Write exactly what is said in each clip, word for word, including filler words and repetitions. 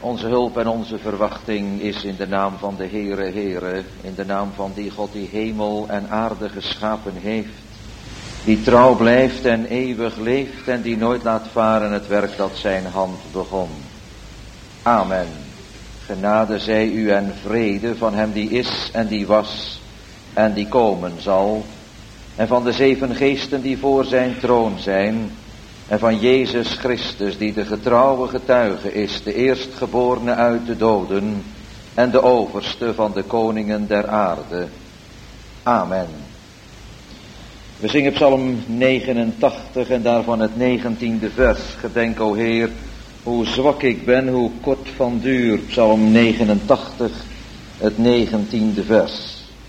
Onze hulp en onze verwachting is in de naam van de Heere, Heere, in de naam van die God die hemel en aarde geschapen heeft, die trouw blijft en eeuwig leeft en die nooit laat varen het werk dat zijn hand begon. Amen. Genade zij u en vrede van hem die is en die was en die komen zal, en van de zeven geesten die voor zijn troon zijn, en van Jezus Christus die de getrouwe getuige is, de eerstgeborene uit de doden en de overste van de koningen der aarde. Amen. We zingen Psalm negenentachtig en daarvan het negentiende vers. Gedenk, o Heer, hoe zwak ik ben, hoe kort van duur. Psalm negenentachtig, het negentiende vers.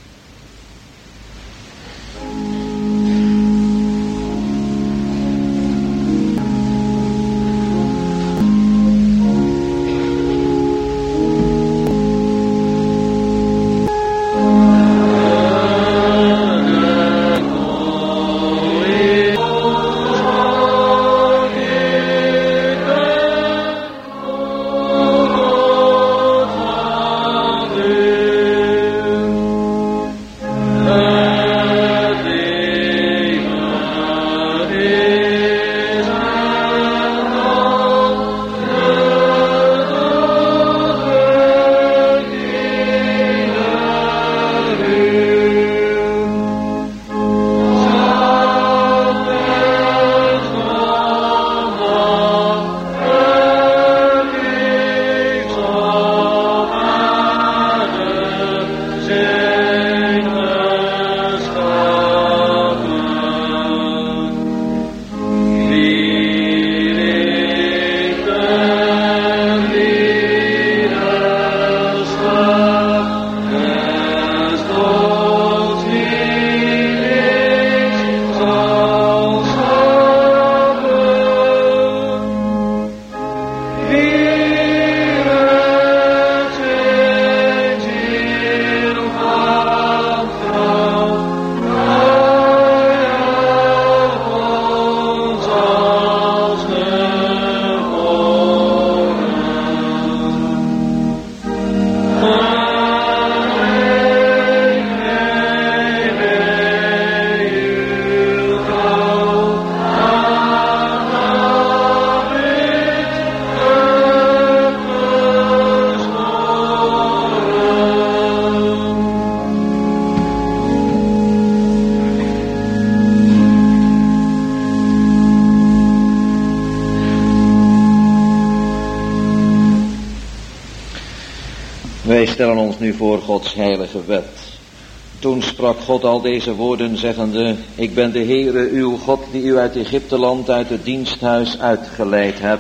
Wij stellen ons nu voor Gods heilige wet. Toen sprak God al deze woorden zeggende: Ik ben de Heere uw God die u uit Egypteland uit het diensthuis uitgeleid hebt.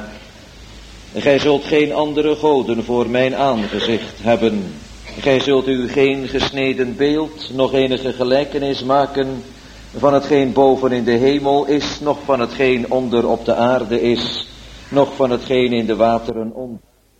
Gij zult geen andere goden voor mijn aangezicht hebben. Gij zult u geen gesneden beeld, nog enige gelijkenis maken van hetgeen boven in de hemel is, noch van hetgeen onder op de aarde is, noch van hetgeen in de wateren onder.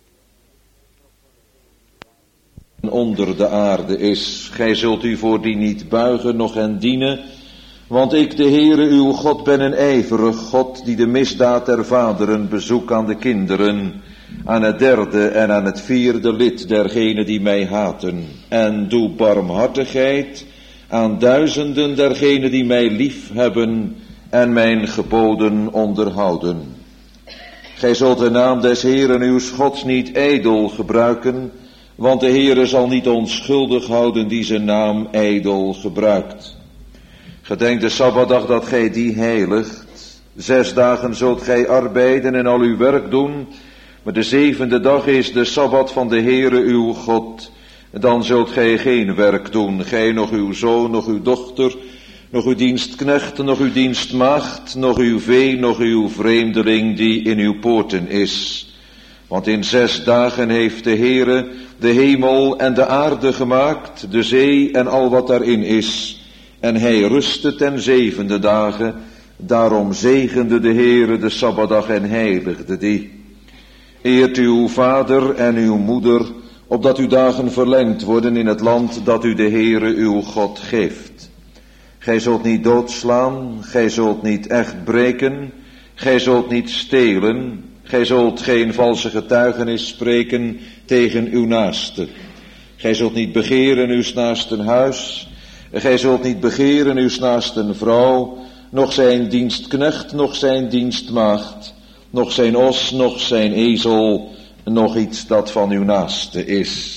onder de aarde is. Gij zult u voor die niet buigen, noch hen dienen, want ik, de Heere uw God, ben een ijverig God, die de misdaad der vaderen bezoek aan de kinderen, aan het derde en aan het vierde lid dergenen die mij haten, en doe barmhartigheid aan duizenden dergenen die mij lief hebben en mijn geboden onderhouden. Gij zult de naam des Heeren uw Gods niet ijdel gebruiken, want de Heere zal niet onschuldig houden die zijn naam ijdel gebruikt. Gedenk de Sabbatdag dat gij die heiligt. Zes dagen zult gij arbeiden en al uw werk doen, maar de zevende dag is de Sabbat van de Heere uw God. Dan zult gij geen werk doen, gij, nog uw zoon, nog uw dochter, nog uw dienstknecht, nog uw dienstmaagd, nog uw vee, nog uw vreemdeling die in uw poorten is. Want in zes dagen heeft de Heere de hemel en de aarde gemaakt, de zee en al wat daarin is. En hij rustte ten zevende dagen, daarom zegende de Heere de Sabbatdag en heiligde die. Eert uw vader en uw moeder, opdat uw dagen verlengd worden in het land dat u de Heere uw God geeft. Gij zult niet doodslaan, gij zult niet echt breken, gij zult niet stelen, Gij zult geen valse getuigenis spreken tegen uw naaste. Gij zult niet begeren uw naasten huis. Gij zult niet begeren uw naasten vrouw, noch zijn dienstknecht, noch zijn dienstmaagd, noch zijn os, noch zijn ezel, nog iets dat van uw naaste is.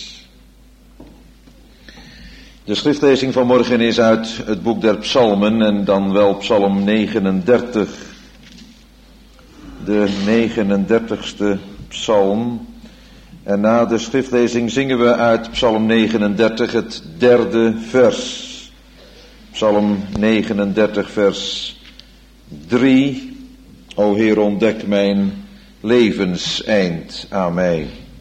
De schriftlezing van morgen is uit het boek der Psalmen en dan wel Psalm negenendertig. De negenendertigste psalm. En na de schriftlezing zingen we uit Psalm negenendertig het derde vers. Psalm negenendertig vers drie. O Heer, ontdek mijn levenseind aan mij.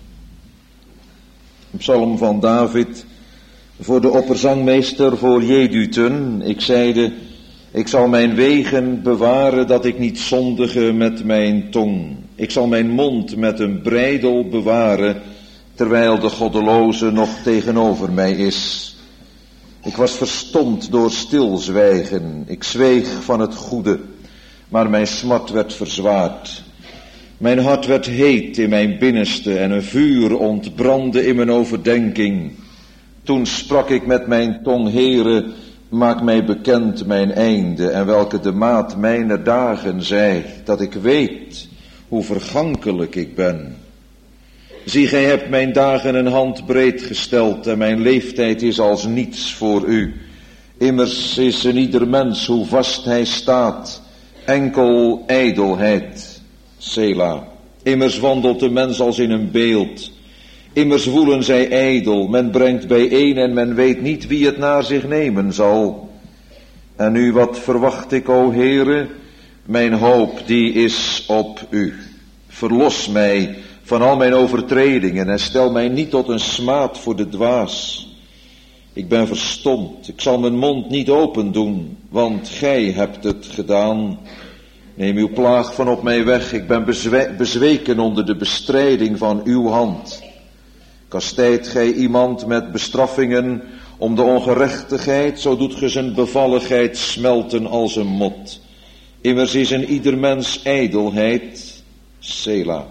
Een psalm van David voor de opperzangmeester, voor Jedutun. Ik zeide, ik zal mijn wegen bewaren dat ik niet zondige met mijn tong. Ik zal mijn mond met een breidel bewaren, terwijl de goddeloze nog tegenover mij is. Ik was verstomd door stilzwijgen. Ik zweeg van het goede, maar mijn smart werd verzwaard. Mijn hart werd heet in mijn binnenste en een vuur ontbrandde in mijn overdenking. Toen sprak ik met mijn tong, Heere, maak mij bekend mijn einde en welke de maat mijner dagen zij, dat ik weet hoe vergankelijk ik ben. Zie, gij hebt mijn dagen een handbreed gesteld en mijn leeftijd is als niets voor u. Immers is in ieder mens hoe vast hij staat, enkel ijdelheid, Sela. Immers wandelt de mens als in een beeld. Immers woelen zij ijdel, men brengt bijeen en men weet niet wie het naar zich nemen zal. En nu wat verwacht ik, o Heere? Mijn hoop die is op u. Verlos mij van al mijn overtredingen en stel mij niet tot een smaad voor de dwaas. Ik ben verstomd, ik zal mijn mond niet open doen, want gij hebt het gedaan. Neem uw plaag van op mij weg, ik ben bezwe- bezweken onder de bestrijding van uw hand. Kastijdt gij iemand met bestraffingen om de ongerechtigheid, zo doet ge zijn bevalligheid smelten als een mot. Immers is in ieder mens ijdelheid, Sela.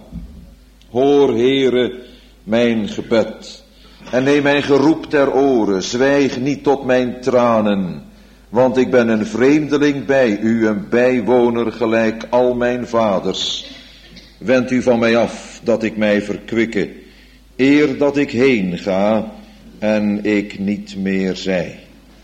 Hoor, Heere, mijn gebed, en neem mijn geroep ter oren, zwijg niet tot mijn tranen, want ik ben een vreemdeling bij u, een bijwoner gelijk al mijn vaders. Wend u van mij af, dat ik mij verkwikke, eer dat ik heen ga en ik niet meer zij.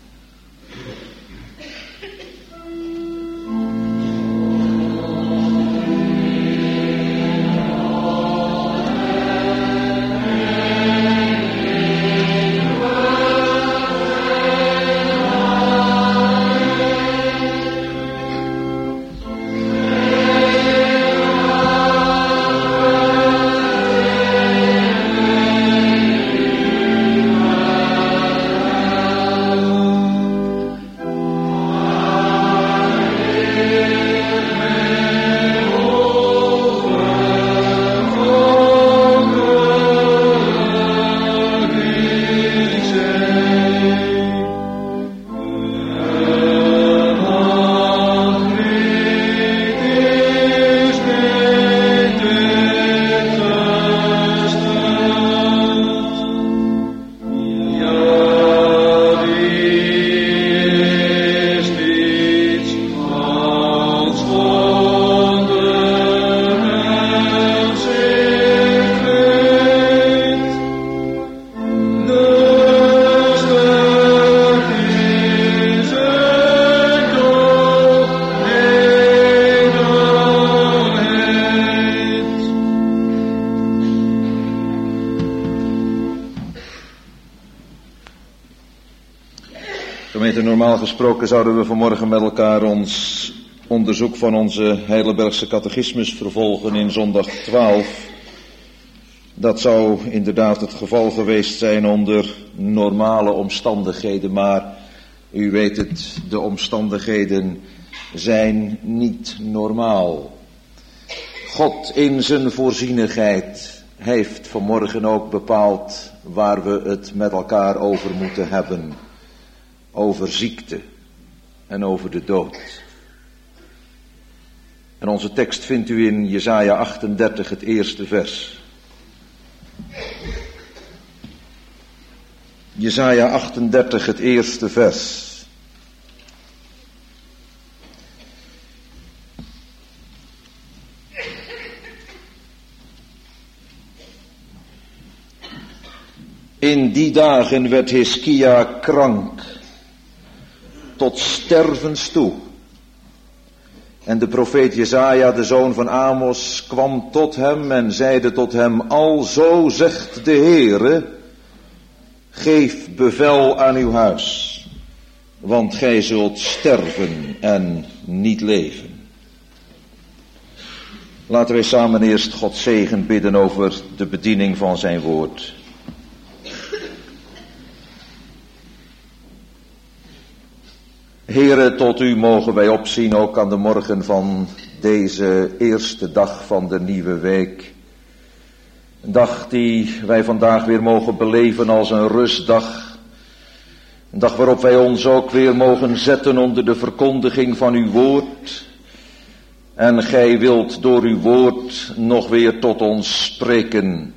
Normaal gesproken zouden we vanmorgen met elkaar ons onderzoek van onze Heidelbergse catechismus vervolgen in zondag twaalf. Dat zou inderdaad het geval geweest zijn onder normale omstandigheden, maar u weet het, de omstandigheden zijn niet normaal. God in zijn voorzienigheid heeft vanmorgen ook bepaald waar we het met elkaar over moeten hebben. Over ziekte en over de dood. En onze tekst vindt u in Jesaja achtendertig, het eerste vers. Jesaja achtendertig, het eerste vers. In die dagen werd Hiskia krank, tot stervens toe. En de profeet Jesaja, de zoon van Amos, kwam tot hem en zeide tot hem: Alzo zegt de Heere, geef bevel aan uw huis, want gij zult sterven en niet leven. Laten wij samen eerst Gods zegen bidden over de bediening van zijn woord. Heere, tot u mogen wij opzien ook aan de morgen van deze eerste dag van de nieuwe week. Een dag die wij vandaag weer mogen beleven als een rustdag. Een dag waarop wij ons ook weer mogen zetten onder de verkondiging van uw woord. En gij wilt door uw woord nog weer tot ons spreken.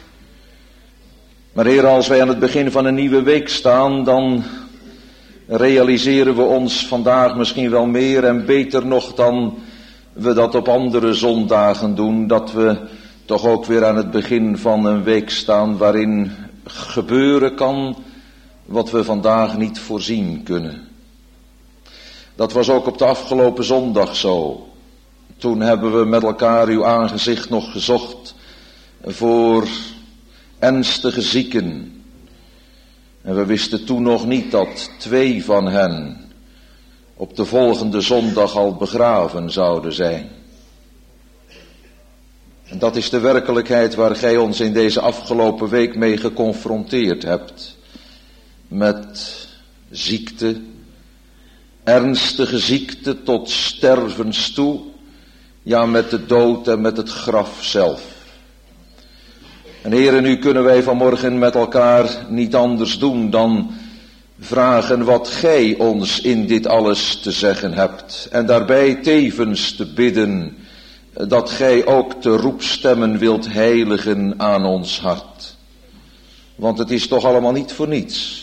Maar Heer, als wij aan het begin van een nieuwe week staan, dan realiseren we ons vandaag misschien wel meer en beter nog dan we dat op andere zondagen doen, dat we toch ook weer aan het begin van een week staan waarin gebeuren kan wat we vandaag niet voorzien kunnen. Dat was ook op de afgelopen zondag zo. Toen hebben we met elkaar uw aangezicht nog gezocht voor ernstige zieken. En we wisten toen nog niet dat twee van hen op de volgende zondag al begraven zouden zijn. En dat is de werkelijkheid waar gij ons in deze afgelopen week mee geconfronteerd hebt. Met ziekte, ernstige ziekte tot stervens toe, ja met de dood en met het graf zelf. En Heere, nu kunnen wij vanmorgen met elkaar niet anders doen dan vragen wat gij ons in dit alles te zeggen hebt. En daarbij tevens te bidden dat gij ook de roepstemmen wilt heiligen aan ons hart. Want het is toch allemaal niet voor niets.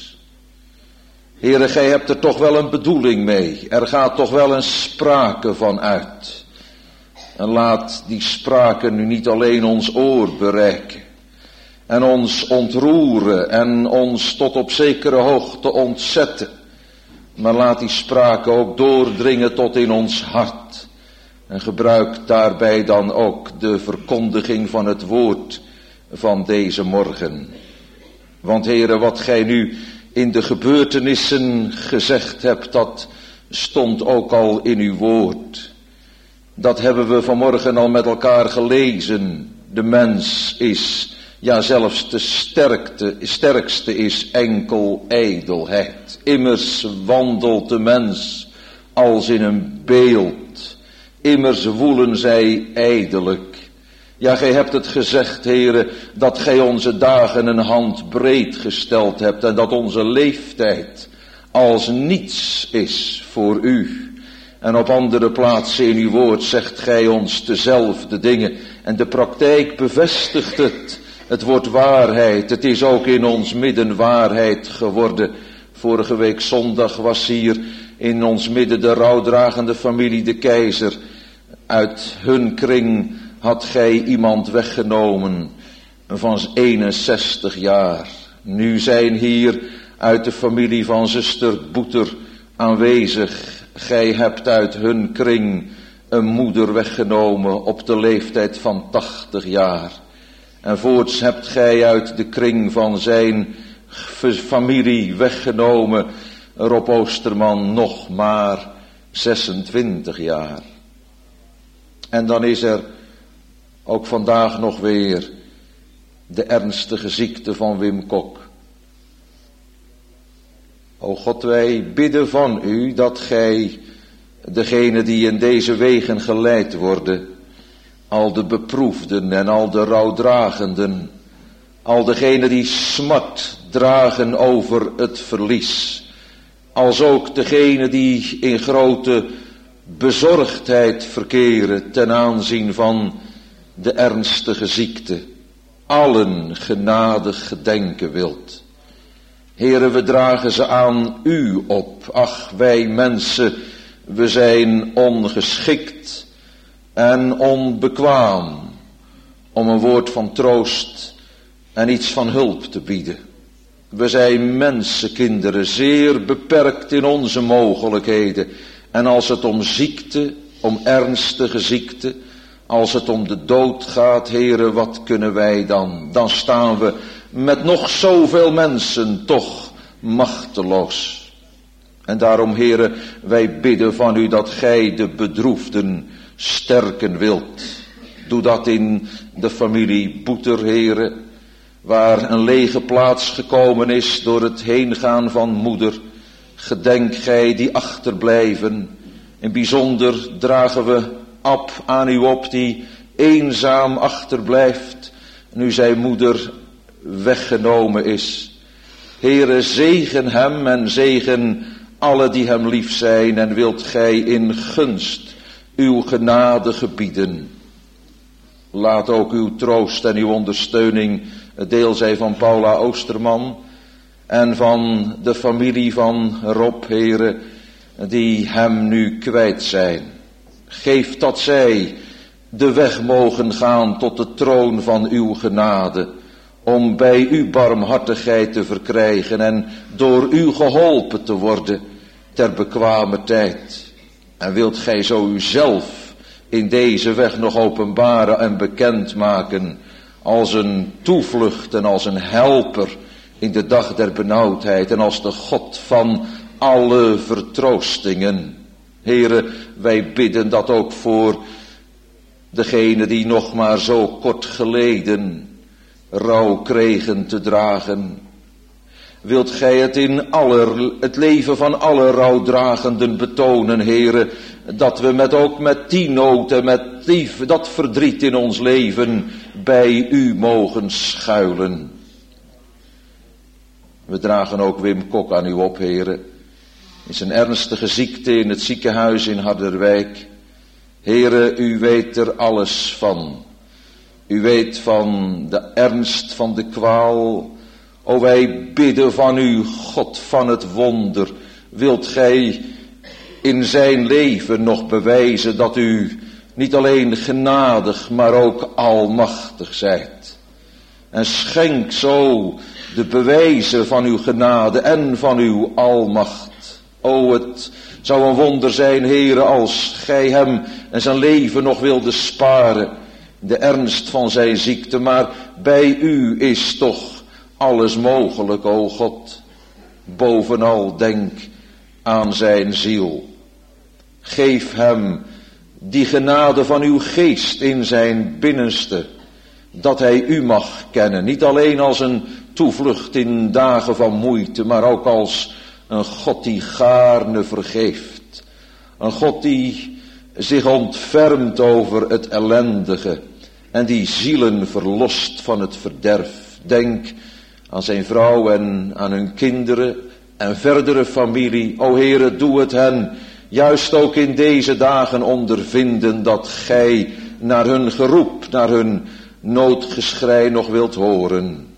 Heere, gij hebt er toch wel een bedoeling mee. Er gaat toch wel een sprake van uit. En laat die sprake nu niet alleen ons oor bereiken. En ons ontroeren en ons tot op zekere hoogte ontzetten. Maar laat die sprake ook doordringen tot in ons hart. En gebruik daarbij dan ook de verkondiging van het woord van deze morgen. Want Heere, wat gij nu in de gebeurtenissen gezegd hebt, dat stond ook al in uw woord. Dat hebben we vanmorgen al met elkaar gelezen. De mens is, ja zelfs de sterkte, sterkste is enkel ijdelheid. Immers wandelt de mens als in een beeld. Immers woelen zij ijdelijk. Ja, gij hebt het gezegd, Heere, dat gij onze dagen een hand breed gesteld hebt en dat onze leeftijd als niets is voor u. En op andere plaatsen in uw woord zegt gij ons dezelfde dingen en de praktijk bevestigt het. Het wordt waarheid, het is ook in ons midden waarheid geworden. Vorige week zondag was hier in ons midden de rouwdragende familie de Keizer. Uit hun kring had gij iemand weggenomen van eenenzestig jaar. Nu zijn hier uit de familie van zuster Boeter aanwezig. Gij hebt uit hun kring een moeder weggenomen op de leeftijd van tachtig jaar. En voorts hebt gij uit de kring van zijn familie weggenomen Rob Oosterman nog maar zesentwintig jaar. En dan is er ook vandaag nog weer de ernstige ziekte van Wim Kok. O God, wij bidden van u dat gij degene die in deze wegen geleid worden, al de beproefden en al de rouwdragenden, al degenen die smart dragen over het verlies, als ook degenen die in grote bezorgdheid verkeren ten aanzien van de ernstige ziekte, allen genadig gedenken wilt. Heere, we dragen ze aan u op. Ach, wij mensen, we zijn ongeschikt en onbekwaam om een woord van troost en iets van hulp te bieden. We zijn mensenkinderen, zeer beperkt in onze mogelijkheden. En als het om ziekte, om ernstige ziekte, als het om de dood gaat, Heere, wat kunnen wij dan? Dan staan we met nog zoveel mensen toch machteloos. En daarom, Heere, wij bidden van u dat gij de bedroefden sterken wilt. Doe dat in de familie Boeter, Heere, waar een lege plaats gekomen is door het heengaan van moeder. Gedenk gij die achterblijven. In bijzonder dragen we Ab aan u op die eenzaam achterblijft, nu zijn moeder weggenomen is. Heere, zegen hem en zegen alle die hem lief zijn, en wilt gij in gunst uw genade gebieden. Laat ook uw troost en uw ondersteuning het deel zijn van Paula Oosterman en van de familie van Rob, Heere, die hem nu kwijt zijn. Geef dat zij de weg mogen gaan tot de troon van uw genade, om bij uw barmhartigheid te verkrijgen en door u geholpen te worden ter bekwame tijd. En wilt gij zo uzelf in deze weg nog openbaren en bekendmaken als een toevlucht en als een helper in de dag der benauwdheid en als de God van alle vertroostingen. Heere, wij bidden dat ook voor degene die nog maar zo kort geleden rouw kregen te dragen. Wilt gij het in aller, het leven van alle rouwdragenden betonen, Heere, dat we met ook met die nood en met die, dat verdriet in ons leven bij u mogen schuilen. We dragen ook Wim Kok aan u op, Heere, in zijn ernstige ziekte in het ziekenhuis in Harderwijk. Heere, u weet er alles van. U weet van de ernst van de kwaal. O, wij bidden van u, God van het wonder. Wilt gij in zijn leven nog bewijzen dat u niet alleen genadig, maar ook almachtig zijt. En schenk zo de bewijzen van uw genade en van uw almacht. O, het zou een wonder zijn, Heere, als gij hem en zijn leven nog wilde sparen. De ernst van zijn ziekte, maar bij u is toch alles mogelijk, o God. Bovenal denk aan zijn ziel. Geef hem die genade van uw geest in zijn binnenste, dat hij u mag kennen. Niet alleen als een toevlucht in dagen van moeite, maar ook als een God die gaarne vergeeft. Een God die zich ontfermt over het ellendige en die zielen verlost van het verderf. Denk aan zijn vrouw en aan hun kinderen en verdere familie. O Heere, doe het hen juist ook in deze dagen ondervinden dat gij naar hun geroep, naar hun noodgeschrei nog wilt horen.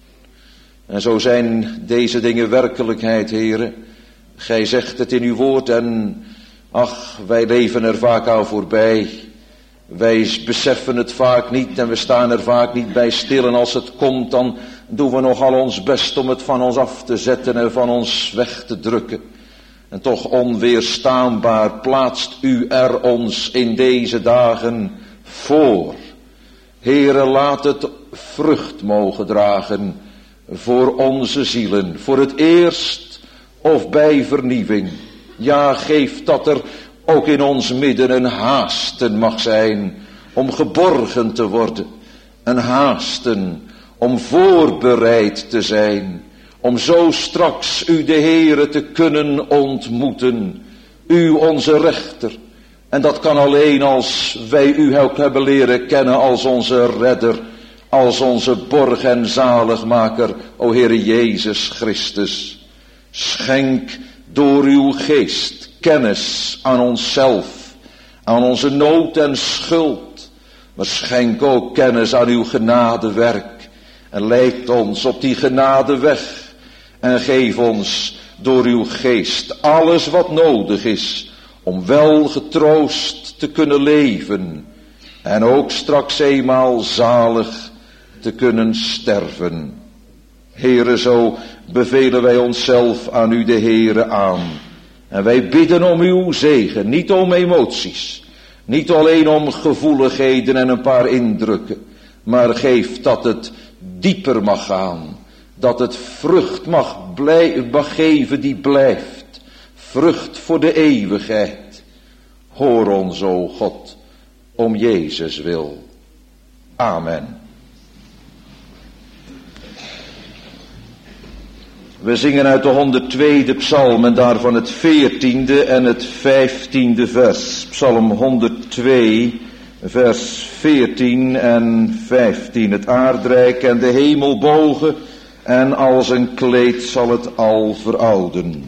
En zo zijn deze dingen werkelijkheid, Heere. Gij zegt het in uw woord en ach, wij leven er vaak aan voorbij. Wij beseffen het vaak niet en we staan er vaak niet bij stil. En als het komt, dan doen we nogal ons best om het van ons af te zetten en van ons weg te drukken. En toch onweerstaanbaar plaatst u er ons in deze dagen voor. Heere, laat het vrucht mogen dragen voor onze zielen, voor het eerst of bij vernieuwing. Ja, geef dat er ook in ons midden een haasten mag zijn om geborgen te worden. Een haasten om voorbereid te zijn, om zo straks u de Heere te kunnen ontmoeten. U onze rechter. En dat kan alleen als wij u ook hebben leren kennen als onze redder, als onze borg en zaligmaker, o Heere Jezus Christus. Schenk door uw geest kennis aan onszelf aan onze nood en schuld. Maar schenk ook kennis aan uw genadewerk. En leid ons op die genadeweg. En geef ons door uw geest alles wat nodig is om wel getroost te kunnen leven. En ook straks eenmaal zalig te kunnen sterven. Heere, zo bevelen wij onszelf aan u, de Heere, aan. En wij bidden om uw zegen, niet om emoties. Niet alleen om gevoeligheden en een paar indrukken. Maar geef dat het dieper mag gaan. Dat het vrucht mag, blij, mag geven die blijft. Vrucht voor de eeuwigheid. Hoor ons, o God, om Jezus wil. Amen. We zingen uit de honderdtweede psalm en daarvan het veertiende en het vijftiende vers. Psalm honderdtwee, vers veertien en vijftien. Het aardrijk en de hemel bogen en als een kleed zal het al verouden.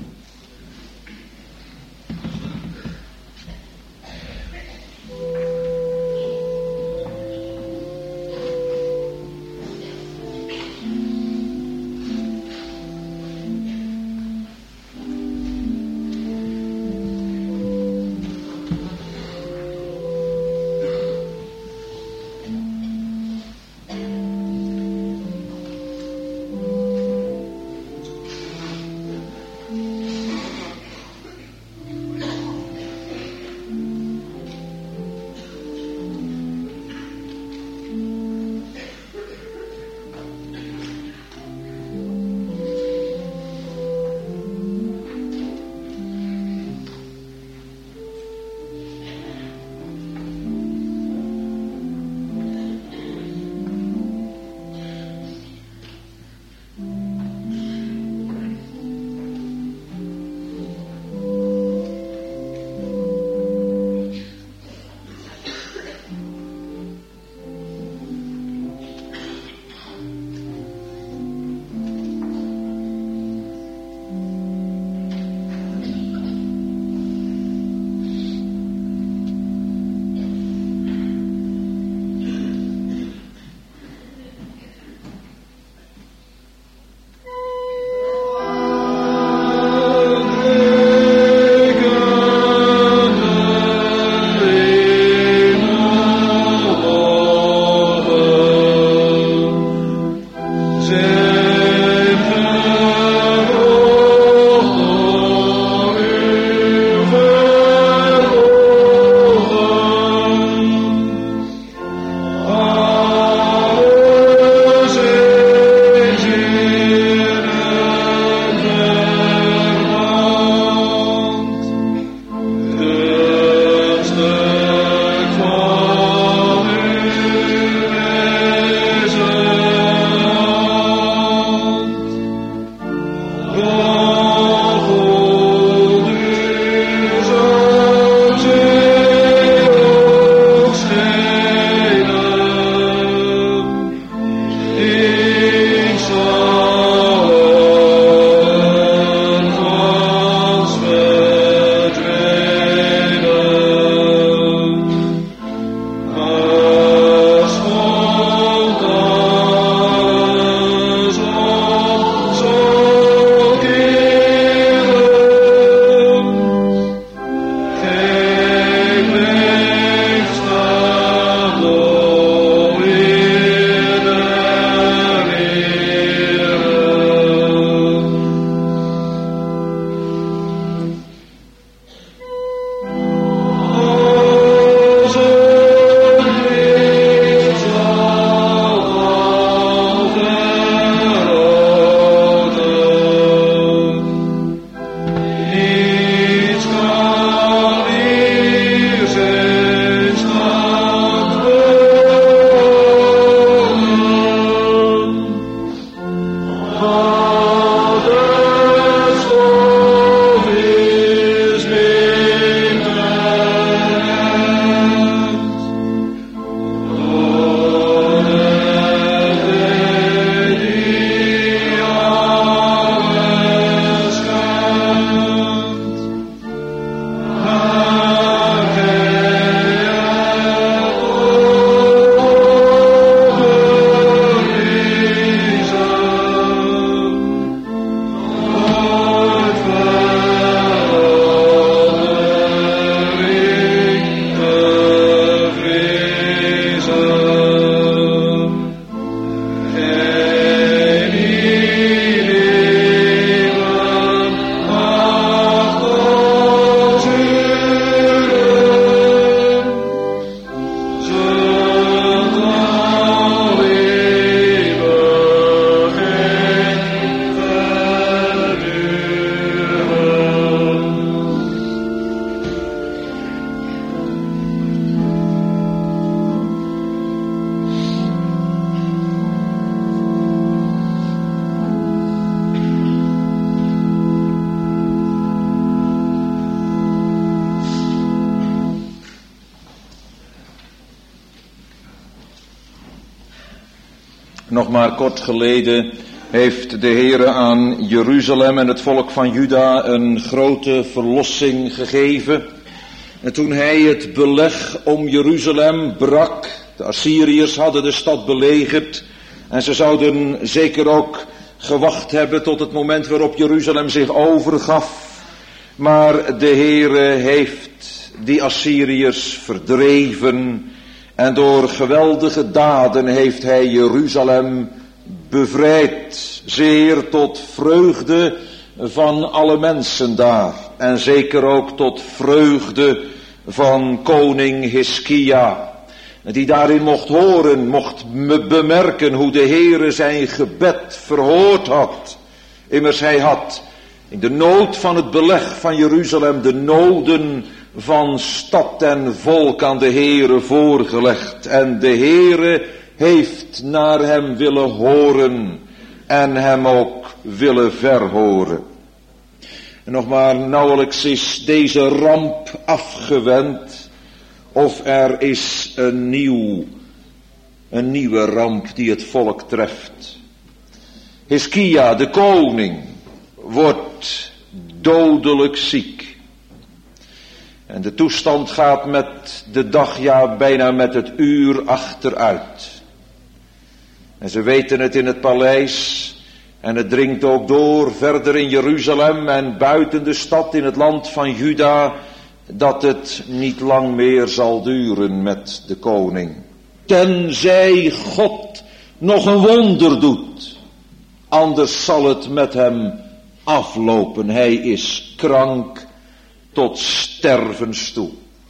Nog maar kort geleden heeft de Heere aan Jeruzalem en het volk van Juda een grote verlossing gegeven. En toen hij het beleg om Jeruzalem brak, de Assyriërs hadden de stad belegerd en ze zouden zeker ook gewacht hebben tot het moment waarop Jeruzalem zich overgaf. Maar de Heere heeft die Assyriërs verdreven en door geweldige daden heeft hij Jeruzalem bevrijd. Zeer tot vreugde van alle mensen daar. En zeker ook tot vreugde van koning Hiskia. Die daarin mocht horen, mocht bemerken hoe de Heere zijn gebed verhoord had. Immers hij had in de nood van het beleg van Jeruzalem de noden van stad en volk aan de Heere voorgelegd. En de Heere heeft naar hem willen horen en hem ook willen verhoren. En nog maar nauwelijks is deze ramp afgewend of er is een nieuw, een nieuwe ramp die het volk treft. Hiskia, de koning, wordt dodelijk ziek. En de toestand gaat met de dag, ja bijna met het uur achteruit. En ze weten het in het paleis. En het dringt ook door verder in Jeruzalem en buiten de stad in het land van Juda, dat het niet lang meer zal duren met de koning. Tenzij God nog een wonder doet. Anders zal het met hem aflopen. Hij is krank tot stervens toe.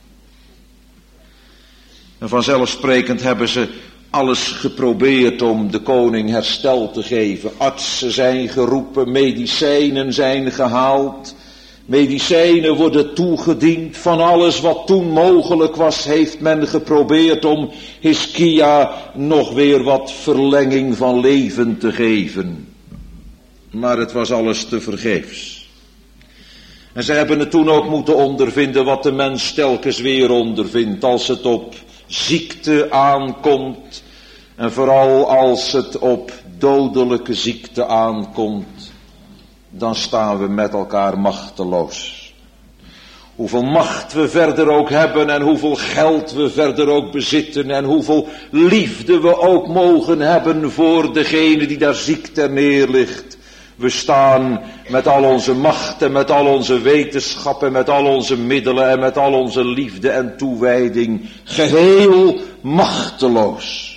En vanzelfsprekend hebben ze alles geprobeerd om de koning herstel te geven. Artsen zijn geroepen, medicijnen zijn gehaald. Medicijnen worden toegediend. Van alles wat toen mogelijk was, heeft men geprobeerd om Hiskia nog weer wat verlenging van leven te geven. Maar het was alles tevergeefs. En ze hebben het toen ook moeten ondervinden wat de mens telkens weer ondervindt als het op ziekte aankomt. En vooral als het op dodelijke ziekte aankomt, dan staan we met elkaar machteloos. Hoeveel macht we verder ook hebben en hoeveel geld we verder ook bezitten en hoeveel liefde we ook mogen hebben voor degene die daar ziek ter neer ligt. We staan met al onze macht en met al onze wetenschap en met al onze middelen en met al onze liefde en toewijding geheel machteloos.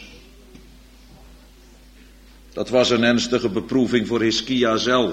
Dat was een ernstige beproeving voor Hiskia zelf.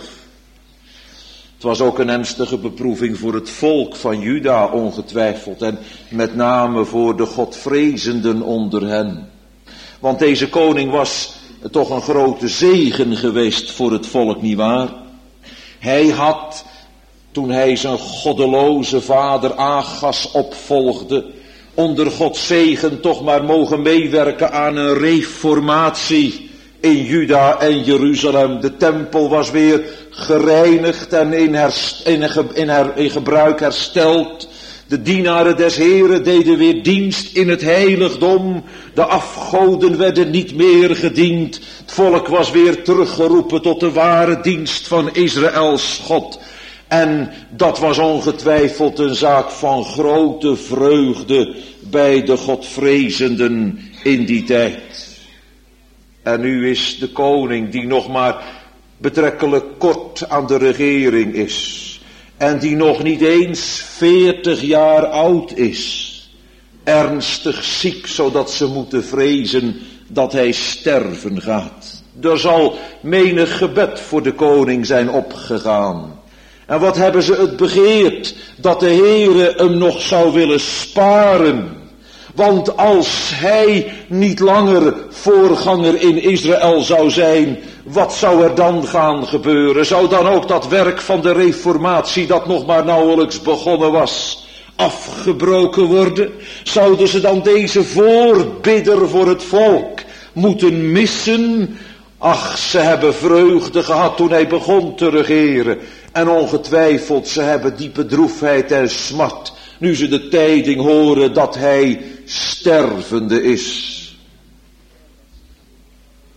Het was ook een ernstige beproeving voor het volk van Juda ongetwijfeld en met name voor de godvrezenden onder hen. Want deze koning was toch een grote zegen geweest voor het volk, nietwaar? Hij had, toen hij zijn goddeloze vader Agas opvolgde, onder Gods zegen toch maar mogen meewerken aan een reformatie in Juda en Jeruzalem. De tempel was weer gereinigd en in, herst, in, in, her, in gebruik hersteld. De dienaren des Heren deden weer dienst in het heiligdom. De afgoden werden niet meer gediend. Het volk was weer teruggeroepen tot de ware dienst van Israëls God. En dat was ongetwijfeld een zaak van grote vreugde bij de godvrezenden in die tijd. En nu is de koning, die nog maar betrekkelijk kort aan de regering is, en die nog niet eens veertig jaar oud is, ernstig ziek, zodat ze moeten vrezen dat hij sterven gaat. Er zal menig gebed voor de koning zijn opgegaan. En wat hebben ze het begeerd, dat de Heere hem nog zou willen sparen. Want als hij niet langer voorganger in Israël zou zijn, wat zou er dan gaan gebeuren? Zou dan ook dat werk van de reformatie, dat nog maar nauwelijks begonnen was, afgebroken worden? Zouden ze dan deze voorbidder voor het volk moeten missen? Ach, ze hebben vreugde gehad toen hij begon te regeren. En ongetwijfeld, ze hebben diepe droefheid en smart nu ze de tijding horen dat hij stervende is.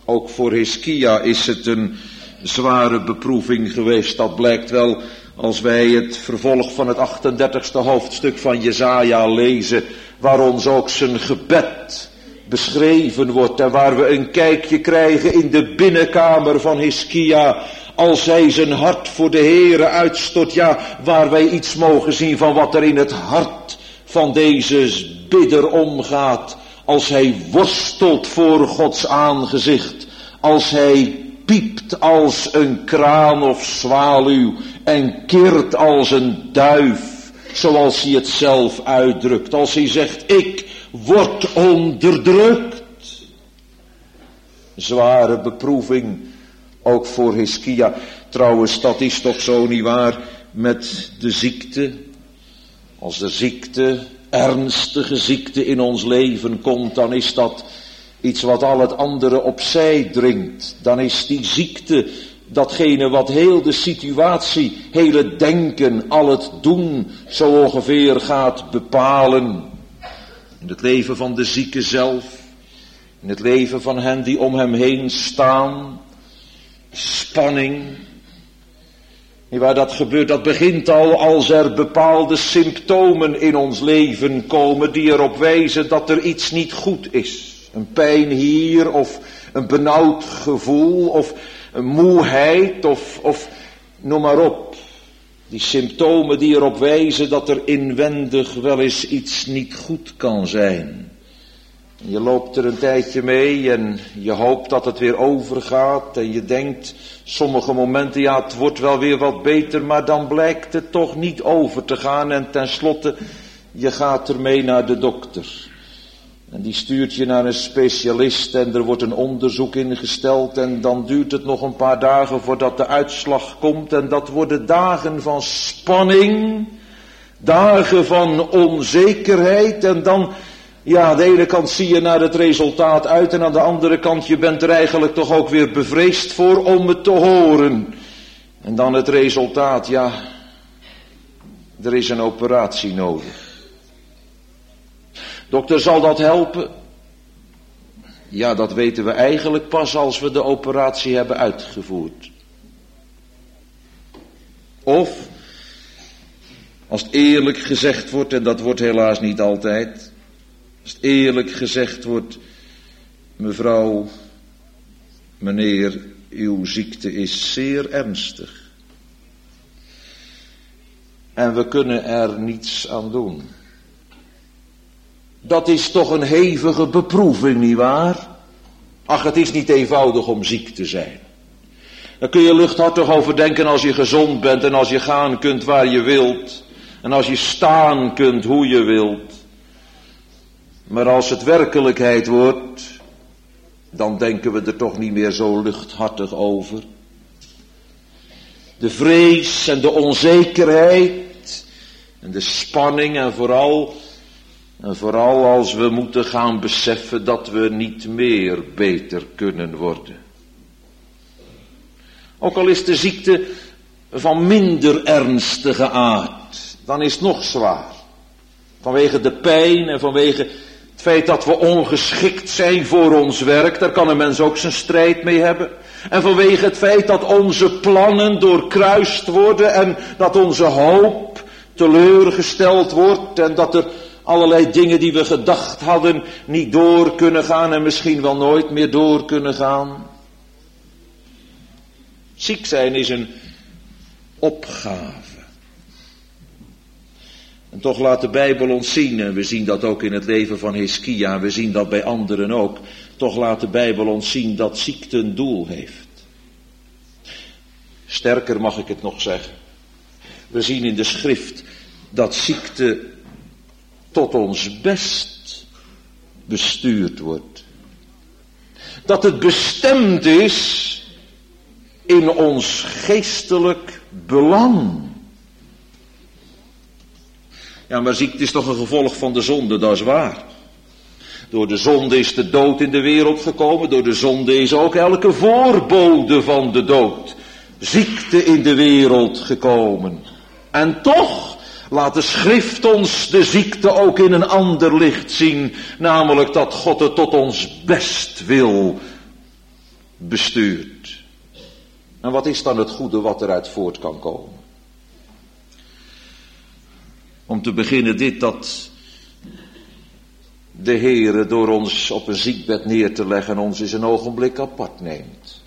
Ook voor Hiskia is het een zware beproeving geweest. Dat blijkt wel als wij het vervolg van het achtendertigste hoofdstuk van Jesaja lezen, waar ons ook zijn gebed beschreven wordt en waar we een kijkje krijgen in de binnenkamer van Hiskia, als hij zijn hart voor de Heere uitstort, ja, waar wij iets mogen zien van wat er in het hart van deze bidder omgaat, als hij worstelt voor Gods aangezicht, als hij piept als een kraan of zwaluw en kirrt als een duif, zoals hij het zelf uitdrukt, als hij zegt, ik word onderdrukt. Zware beproeving, ook voor Hiskia. Trouwens, dat is toch zo niet waar met de ziekte. Als de ziekte, ernstige ziekte in ons leven komt, dan is dat iets wat al het andere opzij dringt. Dan is die ziekte datgene wat heel de situatie, heel het denken, al het doen zo ongeveer gaat bepalen. In het leven van de zieke zelf, in het leven van hen die om hem heen staan, spanning. Waar dat gebeurt, dat begint al als er bepaalde symptomen in ons leven komen die erop wijzen dat er iets niet goed is. Een pijn hier, of een benauwd gevoel, of een moeheid, of, of noem maar op. Die symptomen die erop wijzen dat er inwendig wel eens iets niet goed kan zijn. Je loopt er een tijdje mee en je hoopt dat het weer overgaat. En je denkt sommige momenten, ja, het wordt wel weer wat beter, maar dan blijkt het toch niet over te gaan. En tenslotte, je gaat ermee naar de dokter. En die stuurt je naar een specialist en er wordt een onderzoek ingesteld en dan duurt het nog een paar dagen voordat de uitslag komt. En dat worden dagen van spanning, dagen van onzekerheid en dan, ja, aan de ene kant zie je naar het resultaat uit en aan de andere kant, je bent er eigenlijk toch ook weer bevreesd voor om het te horen. En dan het resultaat, ja, er is een operatie nodig. Dokter, zal dat helpen? Ja, dat weten we eigenlijk pas als we de operatie hebben uitgevoerd. Of, als het eerlijk gezegd wordt, en dat wordt helaas niet altijd, als het eerlijk gezegd wordt, mevrouw, meneer, uw ziekte is zeer ernstig. En we kunnen er niets aan doen. Dat is toch een hevige beproeving, nietwaar? Ach, het is niet eenvoudig om ziek te zijn. Daar kun je luchthartig over denken als je gezond bent en als je gaan kunt waar je wilt. En als je staan kunt hoe je wilt. Maar als het werkelijkheid wordt, dan denken we er toch niet meer zo luchthartig over. De vrees en de onzekerheid en de spanning en vooral... En vooral als we moeten gaan beseffen dat we niet meer beter kunnen worden. Ook al is de ziekte van minder ernstige aard, dan is het nog zwaar. Vanwege de pijn en vanwege het feit dat we ongeschikt zijn voor ons werk, daar kan een mens ook zijn strijd mee hebben. En vanwege het feit dat onze plannen doorkruist worden en dat onze hoop teleurgesteld wordt en dat er allerlei dingen die we gedacht hadden niet door kunnen gaan en misschien wel nooit meer door kunnen gaan. Ziek zijn is een opgave. En toch laat de Bijbel ons zien, en we zien dat ook in het leven van Hiskia, we zien dat bij anderen ook, toch laat de Bijbel ons zien dat ziekte een doel heeft. Sterker mag ik het nog zeggen. We zien in de schrift dat ziekte tot ons best bestuurd wordt. Dat het bestemd is in ons geestelijk belang. Ja, maar ziekte is toch een gevolg van de zonde, dat is waar. Door de zonde is de dood in de wereld gekomen, door de zonde is ook elke voorbode van de dood, ziekte in de wereld gekomen. En toch laat de schrift ons de ziekte ook in een ander licht zien. Namelijk dat God het tot ons best wil. bestuurt. En wat is dan het goede wat eruit voort kan komen? Om te beginnen dit, dat de Heere door ons op een ziekbed neer te leggen ons eens een ogenblik apart neemt.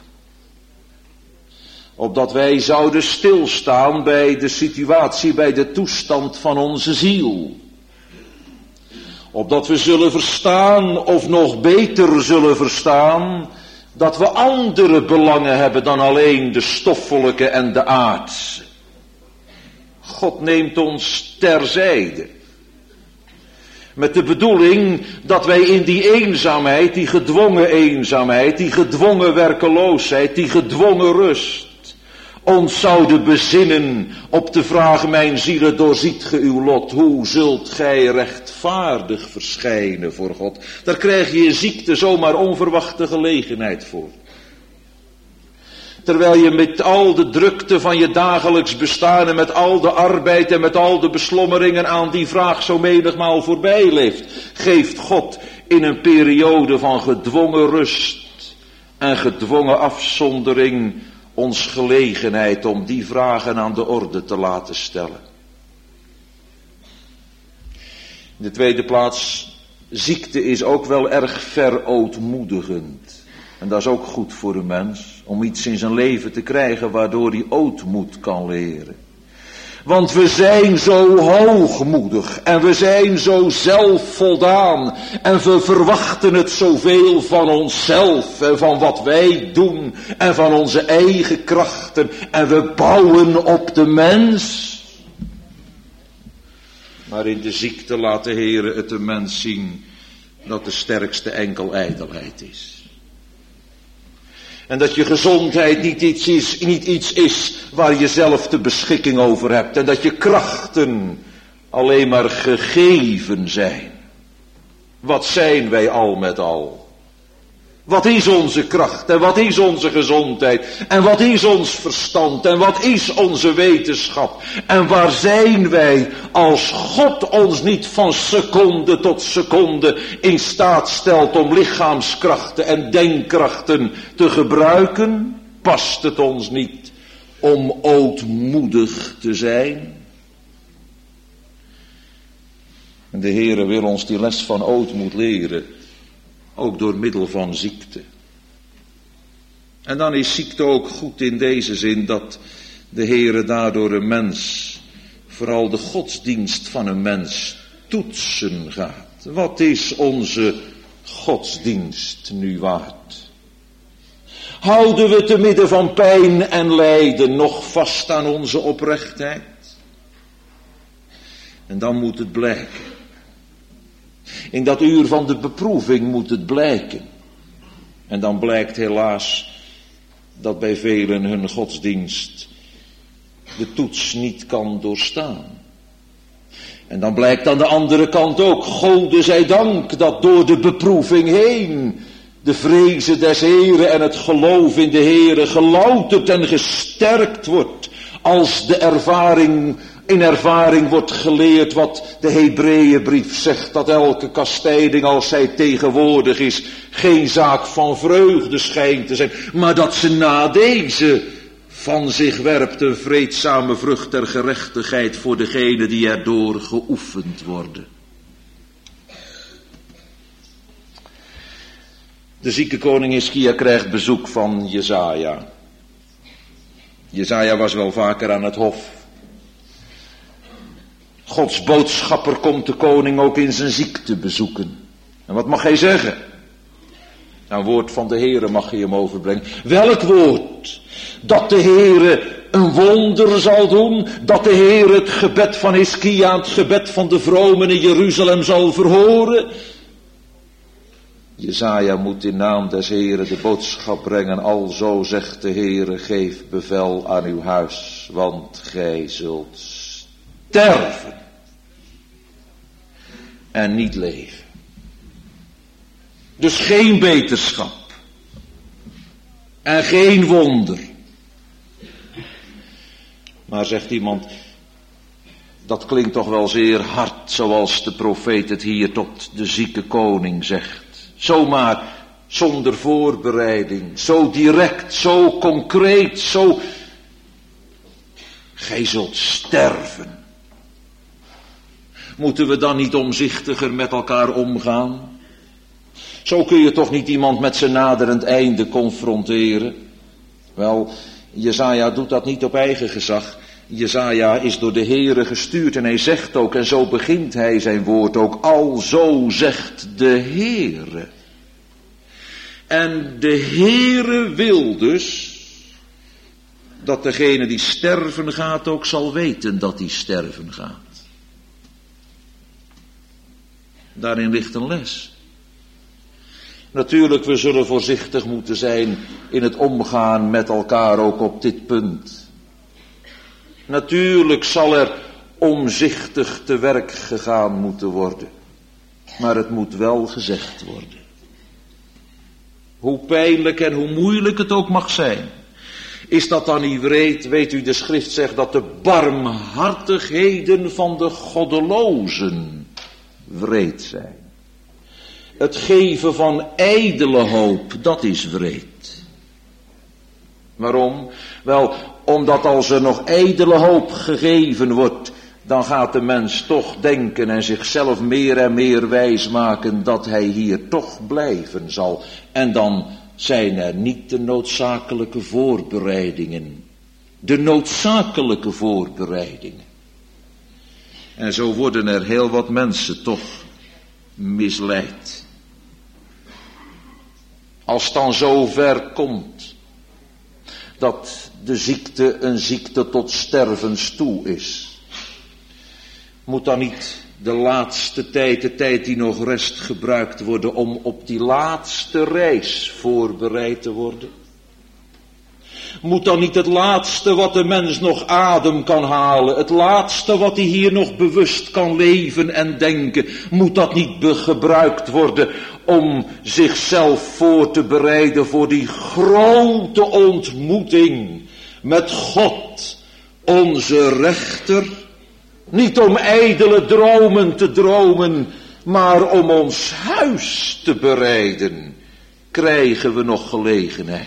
Opdat wij zouden stilstaan bij de situatie, bij de toestand van onze ziel. Opdat we zullen verstaan, of nog beter zullen verstaan, dat we andere belangen hebben dan alleen de stoffelijke en de aardse. God neemt ons terzijde. Met de bedoeling dat wij in die eenzaamheid, die gedwongen eenzaamheid, die gedwongen werkeloosheid, die gedwongen rust, ons zouden bezinnen op de vraag: mijn zielen, doorziet ge uw lot, hoe zult gij rechtvaardig verschijnen voor God? Daar krijg je in ziekte zomaar onverwachte gelegenheid voor. Terwijl je met al de drukte van je dagelijks bestaan en met al de arbeid en met al de beslommeringen aan die vraag zo menigmaal voorbij leeft, geeft God in een periode van gedwongen rust en gedwongen afzondering ons gelegenheid om die vragen aan de orde te laten stellen. In de tweede plaats, ziekte is ook wel erg verootmoedigend. En dat is ook goed voor een mens, om iets in zijn leven te krijgen waardoor hij ootmoed kan leren. Want we zijn zo hoogmoedig en we zijn zo zelfvoldaan en we verwachten het zoveel van onszelf en van wat wij doen en van onze eigen krachten en we bouwen op de mens. Maar in de ziekte laat de Heere het de mens zien dat de sterkste enkel ijdelheid is. En dat je gezondheid niet iets is, niet iets is waar je zelf de beschikking over hebt. En dat je krachten alleen maar gegeven zijn. Wat zijn wij al met al? Wat is onze kracht en wat is onze gezondheid en wat is ons verstand en wat is onze wetenschap? En waar zijn wij als God ons niet van seconde tot seconde in staat stelt om lichaamskrachten en denkkrachten te gebruiken? Past het ons niet om ootmoedig te zijn? En de Heere wil ons die les van ootmoed leren. Ook door middel van ziekte. En dan is ziekte ook goed in deze zin dat de Heere daardoor een mens, vooral de godsdienst van een mens, toetsen gaat. Wat is onze godsdienst nu waard? Houden we te midden van pijn en lijden nog vast aan onze oprechtheid? En dan moet het blijken. In dat uur van de beproeving moet het blijken. En dan blijkt helaas dat bij velen hun godsdienst de toets niet kan doorstaan. En dan blijkt aan de andere kant ook, Gode zij dank, dat door de beproeving heen de vrezen des Heeren en het geloof in de Heere gelouterd en gesterkt wordt, als de ervaring in ervaring wordt geleerd wat de Hebreeënbrief zegt, dat elke kastijding als zij tegenwoordig is geen zaak van vreugde schijnt te zijn, maar dat ze na deze van zich werpt een vreedzame vrucht der gerechtigheid voor degenen die erdoor geoefend worden. De zieke koning Hiskia krijgt bezoek van Jesaja. Jesaja was wel vaker aan het hof. Gods boodschapper komt de koning ook in zijn ziekte bezoeken. En wat mag hij zeggen? Nou, een woord van de Heere mag je hem overbrengen. Welk woord? Dat de Heere een wonder zal doen. Dat de Heere het gebed van Hiskia, het gebed van de vromen in Jeruzalem zal verhoren. Jesaja moet in naam des Heere de boodschap brengen. Alzo zegt de Heere, geef bevel aan uw huis, want gij zult sterven en niet leven. Dus geen beterschap en geen wonder. Maar zegt iemand, dat klinkt toch wel zeer hard, zoals de profeet het hier tot de zieke koning zegt. Zomaar, zonder voorbereiding, zo direct, zo concreet, zo... Gij zult sterven. Moeten we dan niet omzichtiger met elkaar omgaan? Zo kun je toch niet iemand met zijn naderend einde confronteren? Wel, Jesaja doet dat niet op eigen gezag. Jesaja is door de Heere gestuurd en hij zegt ook, en zo begint hij zijn woord ook, alzo zegt de Heere. En de Heere wil dus dat degene die sterven gaat ook zal weten dat hij sterven gaat. Daarin ligt een les. Natuurlijk, we zullen voorzichtig moeten zijn in het omgaan met elkaar ook op dit punt. Natuurlijk zal er omzichtig te werk gegaan moeten worden. Maar het moet wel gezegd worden. Hoe pijnlijk en hoe moeilijk het ook mag zijn. Is dat dan niet wreed? Weet u, de schrift zegt dat de barmhartigheden van de goddelozen wreed zijn. Het geven van ijdele hoop, dat is wreed. Waarom? Wel, omdat als er nog ijdele hoop gegeven wordt, dan gaat de mens toch denken en zichzelf meer en meer wijsmaken dat hij hier toch blijven zal. En dan zijn er niet de noodzakelijke voorbereidingen. De noodzakelijke voorbereidingen. En zo worden er heel wat mensen toch misleid. Als het dan zo ver komt dat de ziekte een ziekte tot stervens toe is, moet dan niet de laatste tijd, de tijd die nog rest, gebruikt worden om op die laatste reis voorbereid te worden? Moet dan niet het laatste wat de mens nog adem kan halen, het laatste wat hij hier nog bewust kan leven en denken, moet dat niet gebruikt worden om zichzelf voor te bereiden voor die grote ontmoeting met God, onze rechter? Niet om ijdele dromen te dromen, maar om ons huis te bereiden, krijgen we nog gelegenheid.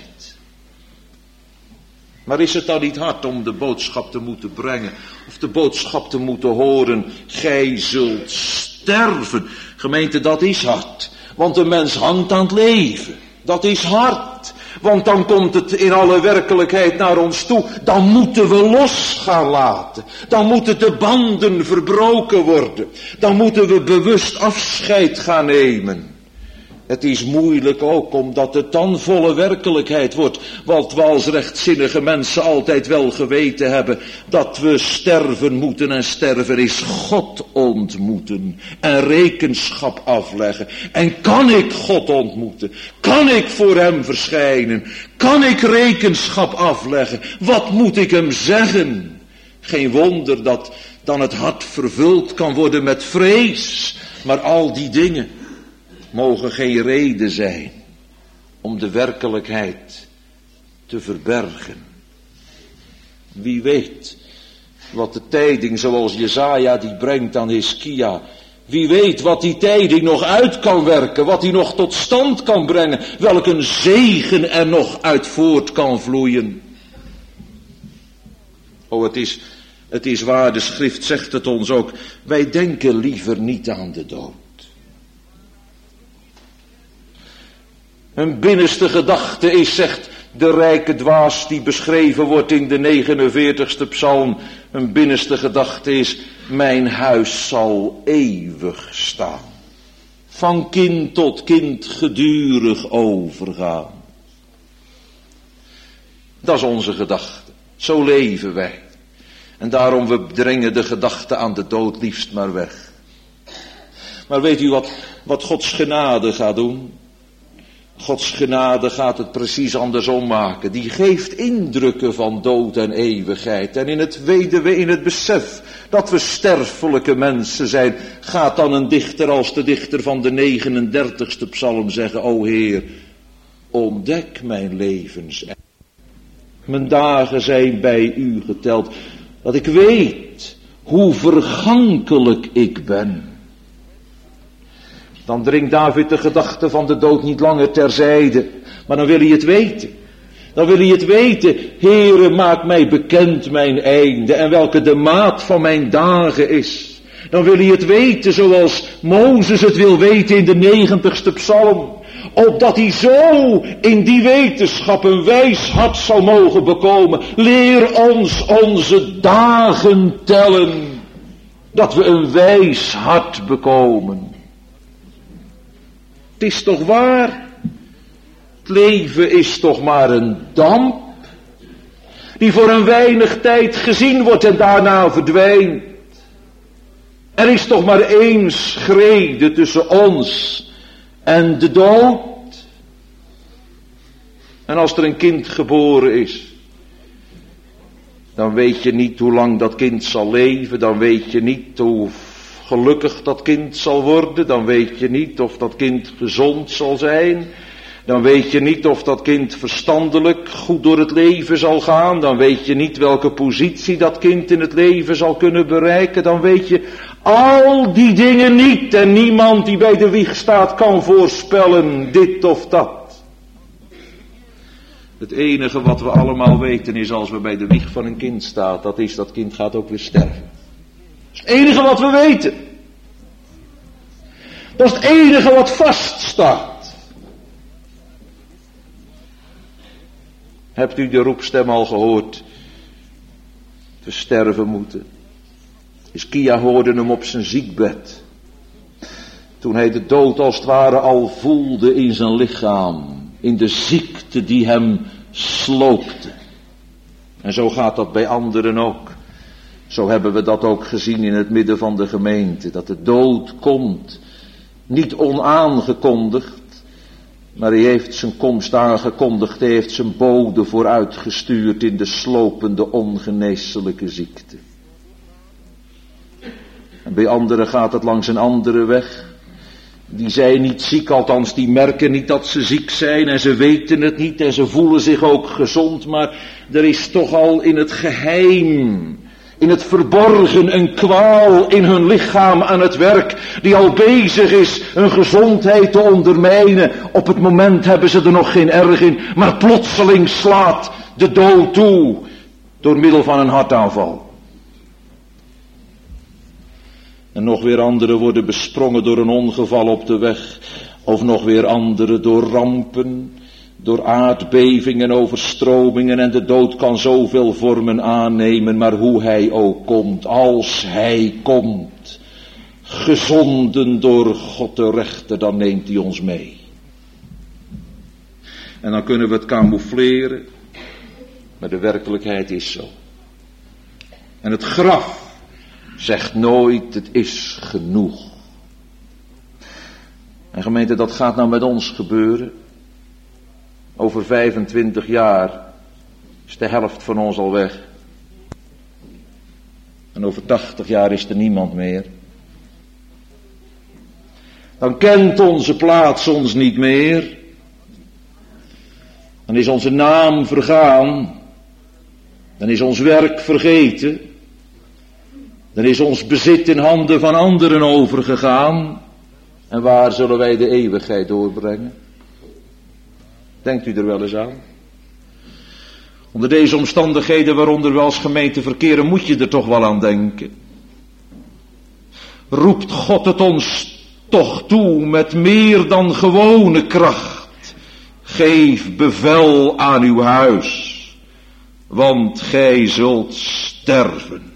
Maar is het dan niet hard om de boodschap te moeten brengen, of de boodschap te moeten horen, gij zult sterven? Gemeente, dat is hard, want de mens hangt aan het leven. Dat is hard, want dan komt het in alle werkelijkheid naar ons toe. Dan moeten we los gaan laten. Dan moeten de banden verbroken worden. Dan moeten we bewust afscheid gaan nemen. Het is moeilijk ook omdat het dan volle werkelijkheid wordt. Want we als rechtzinnige mensen altijd wel geweten hebben dat we sterven moeten. En sterven is God ontmoeten en rekenschap afleggen. En kan ik God ontmoeten? Kan ik voor hem verschijnen? Kan ik rekenschap afleggen? Wat moet ik hem zeggen? Geen wonder dat dan het hart vervuld kan worden met vrees. Maar al die dingen mogen geen reden zijn om de werkelijkheid te verbergen. Wie weet wat de tijding zoals Jesaja die brengt aan Hiskia, wie weet wat die tijding nog uit kan werken, wat die nog tot stand kan brengen, welk een zegen er nog uit voort kan vloeien. Oh, het is, het is waar, de schrift zegt het ons ook, wij denken liever niet aan de dood. Een binnenste gedachte is, zegt de rijke dwaas die beschreven wordt in de negenenveertigste psalm. Een binnenste gedachte is, mijn huis zal eeuwig staan. Van kind tot kind gedurig overgaan. Dat is onze gedachte. Zo leven wij. En daarom we dringen de gedachte aan de dood liefst maar weg. Maar weet u wat, wat Gods genade gaat doen? Gods genade gaat het precies andersom maken. Die geeft indrukken van dood en eeuwigheid. En in het weten we, in het besef dat we sterfelijke mensen zijn, gaat dan een dichter als de dichter van de negenendertigste psalm zeggen, o Heer, ontdek mijn levenseind. Mijn dagen zijn bij u geteld, dat ik weet hoe vergankelijk ik ben. Dan dringt David de gedachte van de dood niet langer terzijde. Maar dan wil hij het weten. Dan wil hij het weten. Heere, maak mij bekend mijn einde en welke de maat van mijn dagen is. Dan wil hij het weten zoals Mozes het wil weten in de negentigste psalm. Opdat hij zo in die wetenschap een wijs hart zal mogen bekomen. Leer ons onze dagen tellen. Dat we een wijs hart bekomen. Het is toch waar? Het leven is toch maar een damp. Die voor een weinig tijd gezien wordt en daarna verdwijnt. Er is toch maar één schrede tussen ons en de dood. En als er een kind geboren is, dan weet je niet hoe lang dat kind zal leven. Dan weet je niet hoe gelukkig dat kind zal worden. Dan weet je niet of dat kind gezond zal zijn. Dan weet je niet of dat kind verstandelijk goed door het leven zal gaan. Dan weet je niet welke positie dat kind in het leven zal kunnen bereiken. Dan weet je al die dingen niet. En niemand die bij de wieg staat kan voorspellen dit of dat. Het enige wat we allemaal weten is als we bij de wieg van een kind staan. Dat is dat kind gaat ook weer sterven. Dat is het enige wat we weten. Dat is het enige wat vaststaat. Hebt u de roepstem al gehoord? We sterven moeten. Hiskia hoorde hem op zijn ziekbed. Toen hij de dood als het ware al voelde in zijn lichaam. In de ziekte die hem sloopte. En zo gaat dat bij anderen ook. Zo hebben we dat ook gezien in het midden van de gemeente. Dat de dood komt. Niet onaangekondigd. Maar hij heeft zijn komst aangekondigd. Hij heeft zijn bode vooruitgestuurd in de slopende ongeneeslijke ziekte. En bij anderen gaat het langs een andere weg. Die zijn niet ziek, althans die merken niet dat ze ziek zijn. En ze weten het niet en ze voelen zich ook gezond. Maar er is toch al in het geheim, in het verborgen, een kwaal in hun lichaam aan het werk. Die al bezig is hun gezondheid te ondermijnen. Op het moment hebben ze er nog geen erg in. Maar plotseling slaat de dood toe. Door middel van een hartaanval. En nog weer anderen worden besprongen door een ongeval op de weg. Of nog weer anderen door rampen. Door aardbevingen, overstromingen. En de dood kan zoveel vormen aannemen. Maar hoe hij ook komt. Als hij komt. Gezonden door God de rechter. Dan neemt hij ons mee. En dan kunnen we het camoufleren. Maar de werkelijkheid is zo. En het graf zegt nooit, het is genoeg. En gemeente, dat gaat nou met ons gebeuren. Over vijfentwintig jaar is de helft van ons al weg. En over tachtig jaar is er niemand meer. Dan kent onze plaats ons niet meer. Dan is onze naam vergaan. Dan is ons werk vergeten. Dan is ons bezit in handen van anderen overgegaan. En waar zullen wij de eeuwigheid doorbrengen? Denkt u er wel eens aan? Onder deze omstandigheden waaronder we als gemeente verkeren, moet je er toch wel aan denken. Roept God het ons toch toe met meer dan gewone kracht. Geef bevel aan uw huis, want gij zult sterven.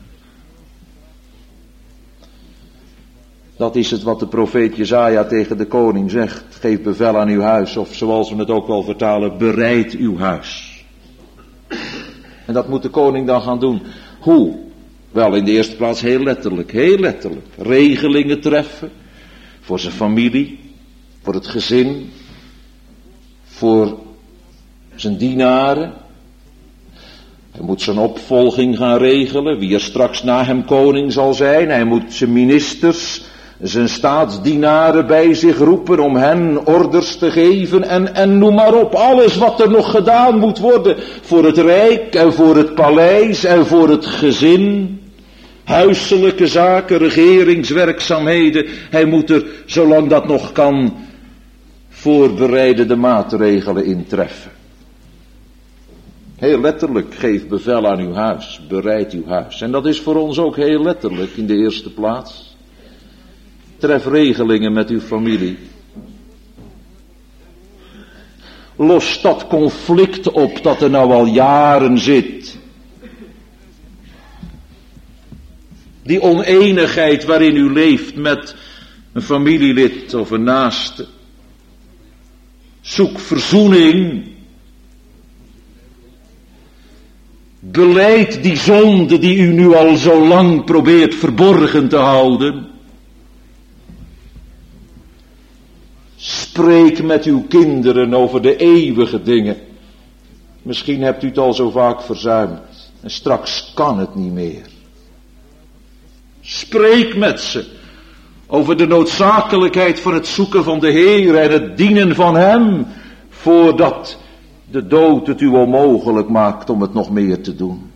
Dat is het wat de profeet Jesaja tegen de koning zegt. Geef bevel aan uw huis, of zoals we het ook wel vertalen, bereid uw huis. En dat moet de koning dan gaan doen. Hoe? Wel, in de eerste plaats heel letterlijk, heel letterlijk. Regelingen treffen voor zijn familie, voor het gezin, voor zijn dienaren. Hij moet zijn opvolging gaan regelen, wie er straks na hem koning zal zijn. Hij moet zijn ministers, zijn staatsdienaren bij zich roepen om hen orders te geven en, en noem maar op. Alles wat er nog gedaan moet worden voor het rijk en voor het paleis en voor het gezin. huiselijke zaken, regeringswerkzaamheden. Hij moet er, zolang dat nog kan, voorbereidende maatregelen intreffen. Heel letterlijk, geef bevel aan uw huis, bereid uw huis. En dat is voor ons ook heel letterlijk in de eerste plaats. Tref regelingen met uw familie. Los dat conflict op dat er nou al jaren zit. Die oneenigheid waarin u leeft met een familielid of een naaste. Zoek verzoening. Beleid die zonde die u nu al zo lang probeert verborgen te houden. Spreek met uw kinderen over de eeuwige dingen. Misschien hebt u het al zo vaak verzuimd. En straks kan het niet meer. Spreek met ze over de noodzakelijkheid van het zoeken van de Heer en het dienen van Hem, voordat de dood het u onmogelijk maakt om het nog meer te doen.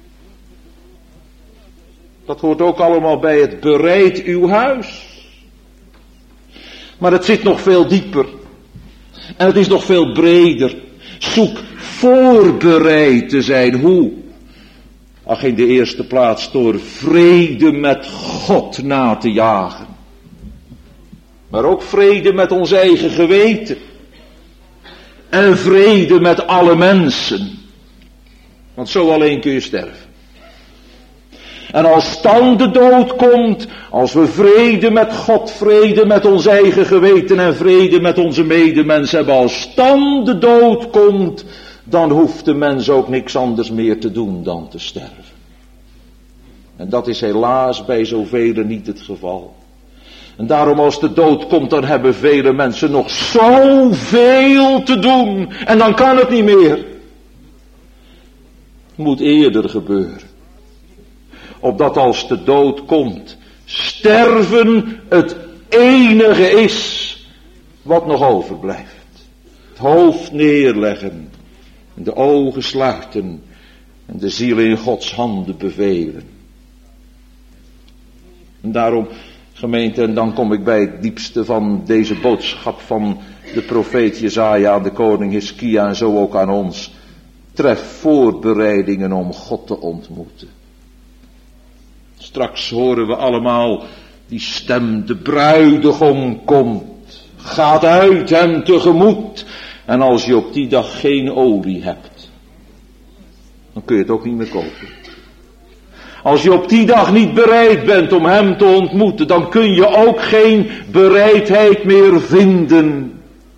Dat hoort ook allemaal bij het bereid uw huis. Maar het zit nog veel dieper. En het is nog veel breder. Zoek voorbereid te zijn. Hoe? Ach, in de eerste plaats door vrede met God na te jagen. Maar ook vrede met ons eigen geweten. En vrede met alle mensen. Want zo alleen kun je sterven. En als dan de dood komt, als we vrede met God, vrede met ons eigen geweten en vrede met onze medemens hebben, als dan de dood komt, dan hoeft de mens ook niks anders meer te doen dan te sterven. En dat is helaas bij zoveel niet het geval. En daarom als de dood komt, dan hebben vele mensen nog zoveel te doen. En dan kan het niet meer. Het moet eerder gebeuren. Opdat als de dood komt, sterven het enige is wat nog overblijft. Het hoofd neerleggen, en de ogen sluiten en de ziel in Gods handen bevelen. En daarom, gemeente, en dan kom ik bij het diepste van deze boodschap van de profeet Jesaja aan de koning Hiskia en zo ook aan ons. Tref voorbereidingen om God te ontmoeten. Straks horen we allemaal die stem, de bruidegom komt. Gaat uit hem tegemoet. En als je op die dag geen olie hebt, dan kun je het ook niet meer kopen. Als je op die dag niet bereid bent om hem te ontmoeten, dan kun je ook geen bereidheid meer vinden.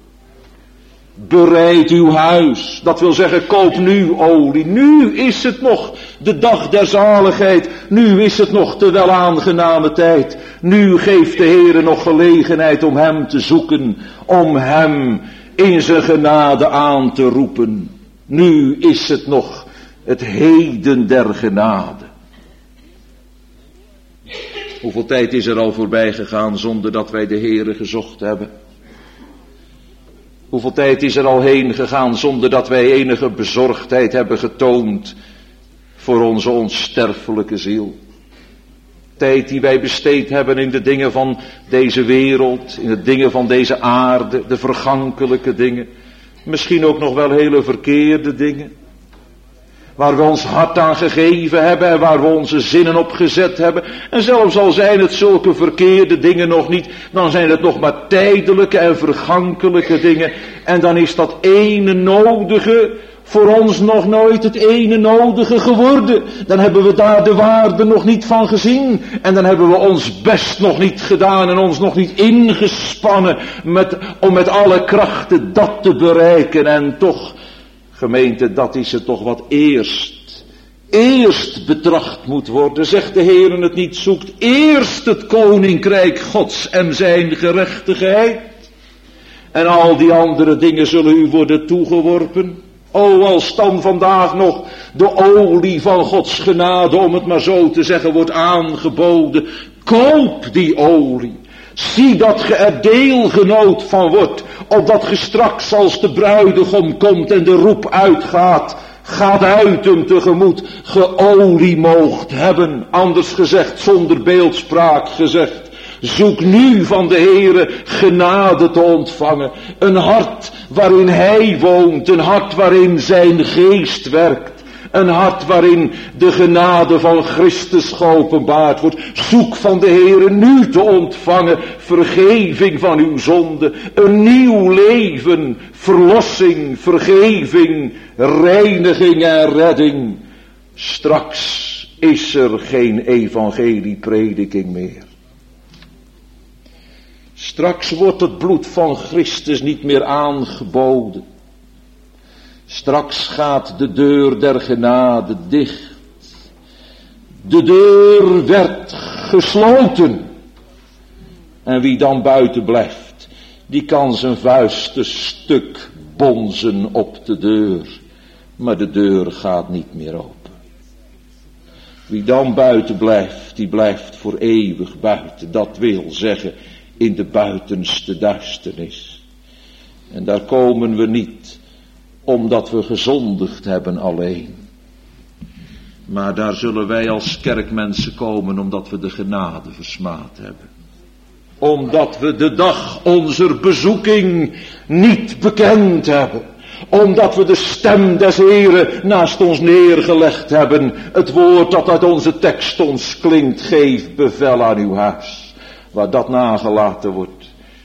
Bereid uw huis. Dat wil zeggen, koop nu olie. Nu is het nog de dag der zaligheid. Nu is het nog de welaangename tijd. Nu geeft de Heere nog gelegenheid om hem te zoeken. Om hem in zijn genade aan te roepen. Nu is het nog het heden der genade. Hoeveel tijd is er al voorbij gegaan zonder dat wij de Heere gezocht hebben? Hoeveel tijd is er al heen gegaan zonder dat wij enige bezorgdheid hebben getoond voor onze onsterfelijke ziel? Tijd die wij besteed hebben in de dingen van deze wereld, in de dingen van deze aarde, de vergankelijke dingen. Misschien ook nog wel hele verkeerde dingen. Waar we ons hart aan gegeven hebben en waar we onze zinnen op gezet hebben. En zelfs al zijn het zulke verkeerde dingen nog niet, dan zijn het nog maar tijdelijke en vergankelijke dingen. En dan is dat ene nodige voor ons nog nooit het ene nodige geworden. Dan hebben we daar de waarde nog niet van gezien. En dan hebben we ons best nog niet gedaan en ons nog niet ingespannen met, om met alle krachten dat te bereiken. En toch, gemeente, dat is het toch wat eerst, eerst betracht moet worden. Zegt de Heer het niet, zoekt eerst het koninkrijk Gods en zijn gerechtigheid. En al die andere dingen zullen u worden toegeworpen. O, als dan vandaag nog de olie van Gods genade, om het maar zo te zeggen, wordt aangeboden. Koop die olie. Zie dat ge er deelgenoot van wordt, opdat ge straks als de bruidegom komt en de roep uitgaat, Gaat uit hem tegemoet, ge olie moogt hebben. Anders gezegd, zonder beeldspraak gezegd. Zoek nu van de Heere genade te ontvangen. Een hart waarin Hij woont. Een hart waarin zijn geest werkt. Een hart waarin de genade van Christus geopenbaard wordt. Zoek van de Heere nu te ontvangen vergeving van uw zonde. Een nieuw leven, verlossing, vergeving, reiniging en redding. Straks is er geen evangelieprediking meer. Straks wordt het bloed van Christus niet meer aangeboden. Straks gaat de deur der genade dicht. De deur werd gesloten. En wie dan buiten blijft, die kan zijn vuisten stuk bonzen op de deur. Maar de deur gaat niet meer open. Wie dan buiten blijft, die blijft voor eeuwig buiten. Dat wil zeggen, in de buitenste duisternis. En daar komen we niet omdat we gezondigd hebben alleen. Maar daar zullen wij als kerkmensen komen omdat we de genade versmaad hebben. Omdat we de dag onze bezoeking niet bekend hebben. Omdat we de stem des Heren naast ons neergelegd hebben. Het woord dat uit onze tekst ons klinkt, geef bevel aan uw huis. Waar dat nagelaten wordt.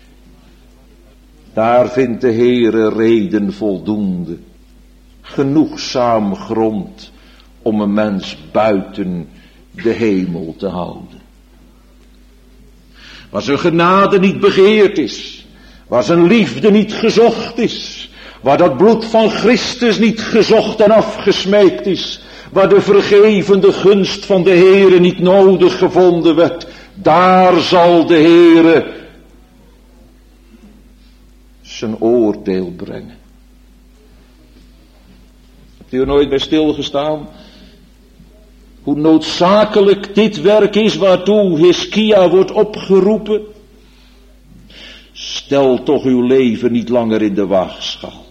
Daar vindt de Heere reden voldoende. Genoegzaam grond om een mens buiten de hemel te houden. Waar zijn genade niet begeerd is. Waar zijn liefde niet gezocht is. Waar dat bloed van Christus niet gezocht en afgesmeekt is. Waar de vergevende gunst van de Heere niet nodig gevonden werd. Daar zal de Heere zijn oordeel brengen. Hebt u er nooit bij stilgestaan? Hoe noodzakelijk dit werk is waartoe Hiskia wordt opgeroepen. Stel toch uw leven niet langer in de waagschaal.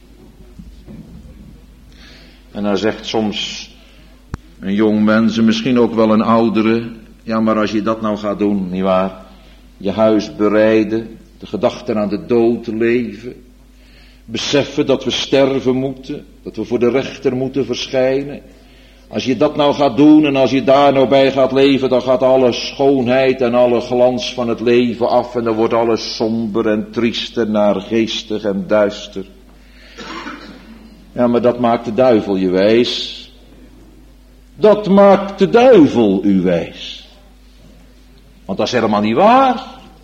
En hij zegt soms een jong mens en misschien ook wel een oudere. Ja, maar als je dat nou gaat doen, nietwaar? Je huis bereiden, de gedachten aan de dood leven. Beseffen dat we sterven moeten, dat we voor de rechter moeten verschijnen. Als je dat nou gaat doen en als je daar nou bij gaat leven, dan gaat alle schoonheid en alle glans van het leven af. En dan wordt alles somber en triest en naargeestig en duister. Ja, maar dat maakt de duivel je wijs. Dat maakt de duivel u wijs. Want dat is helemaal niet waar.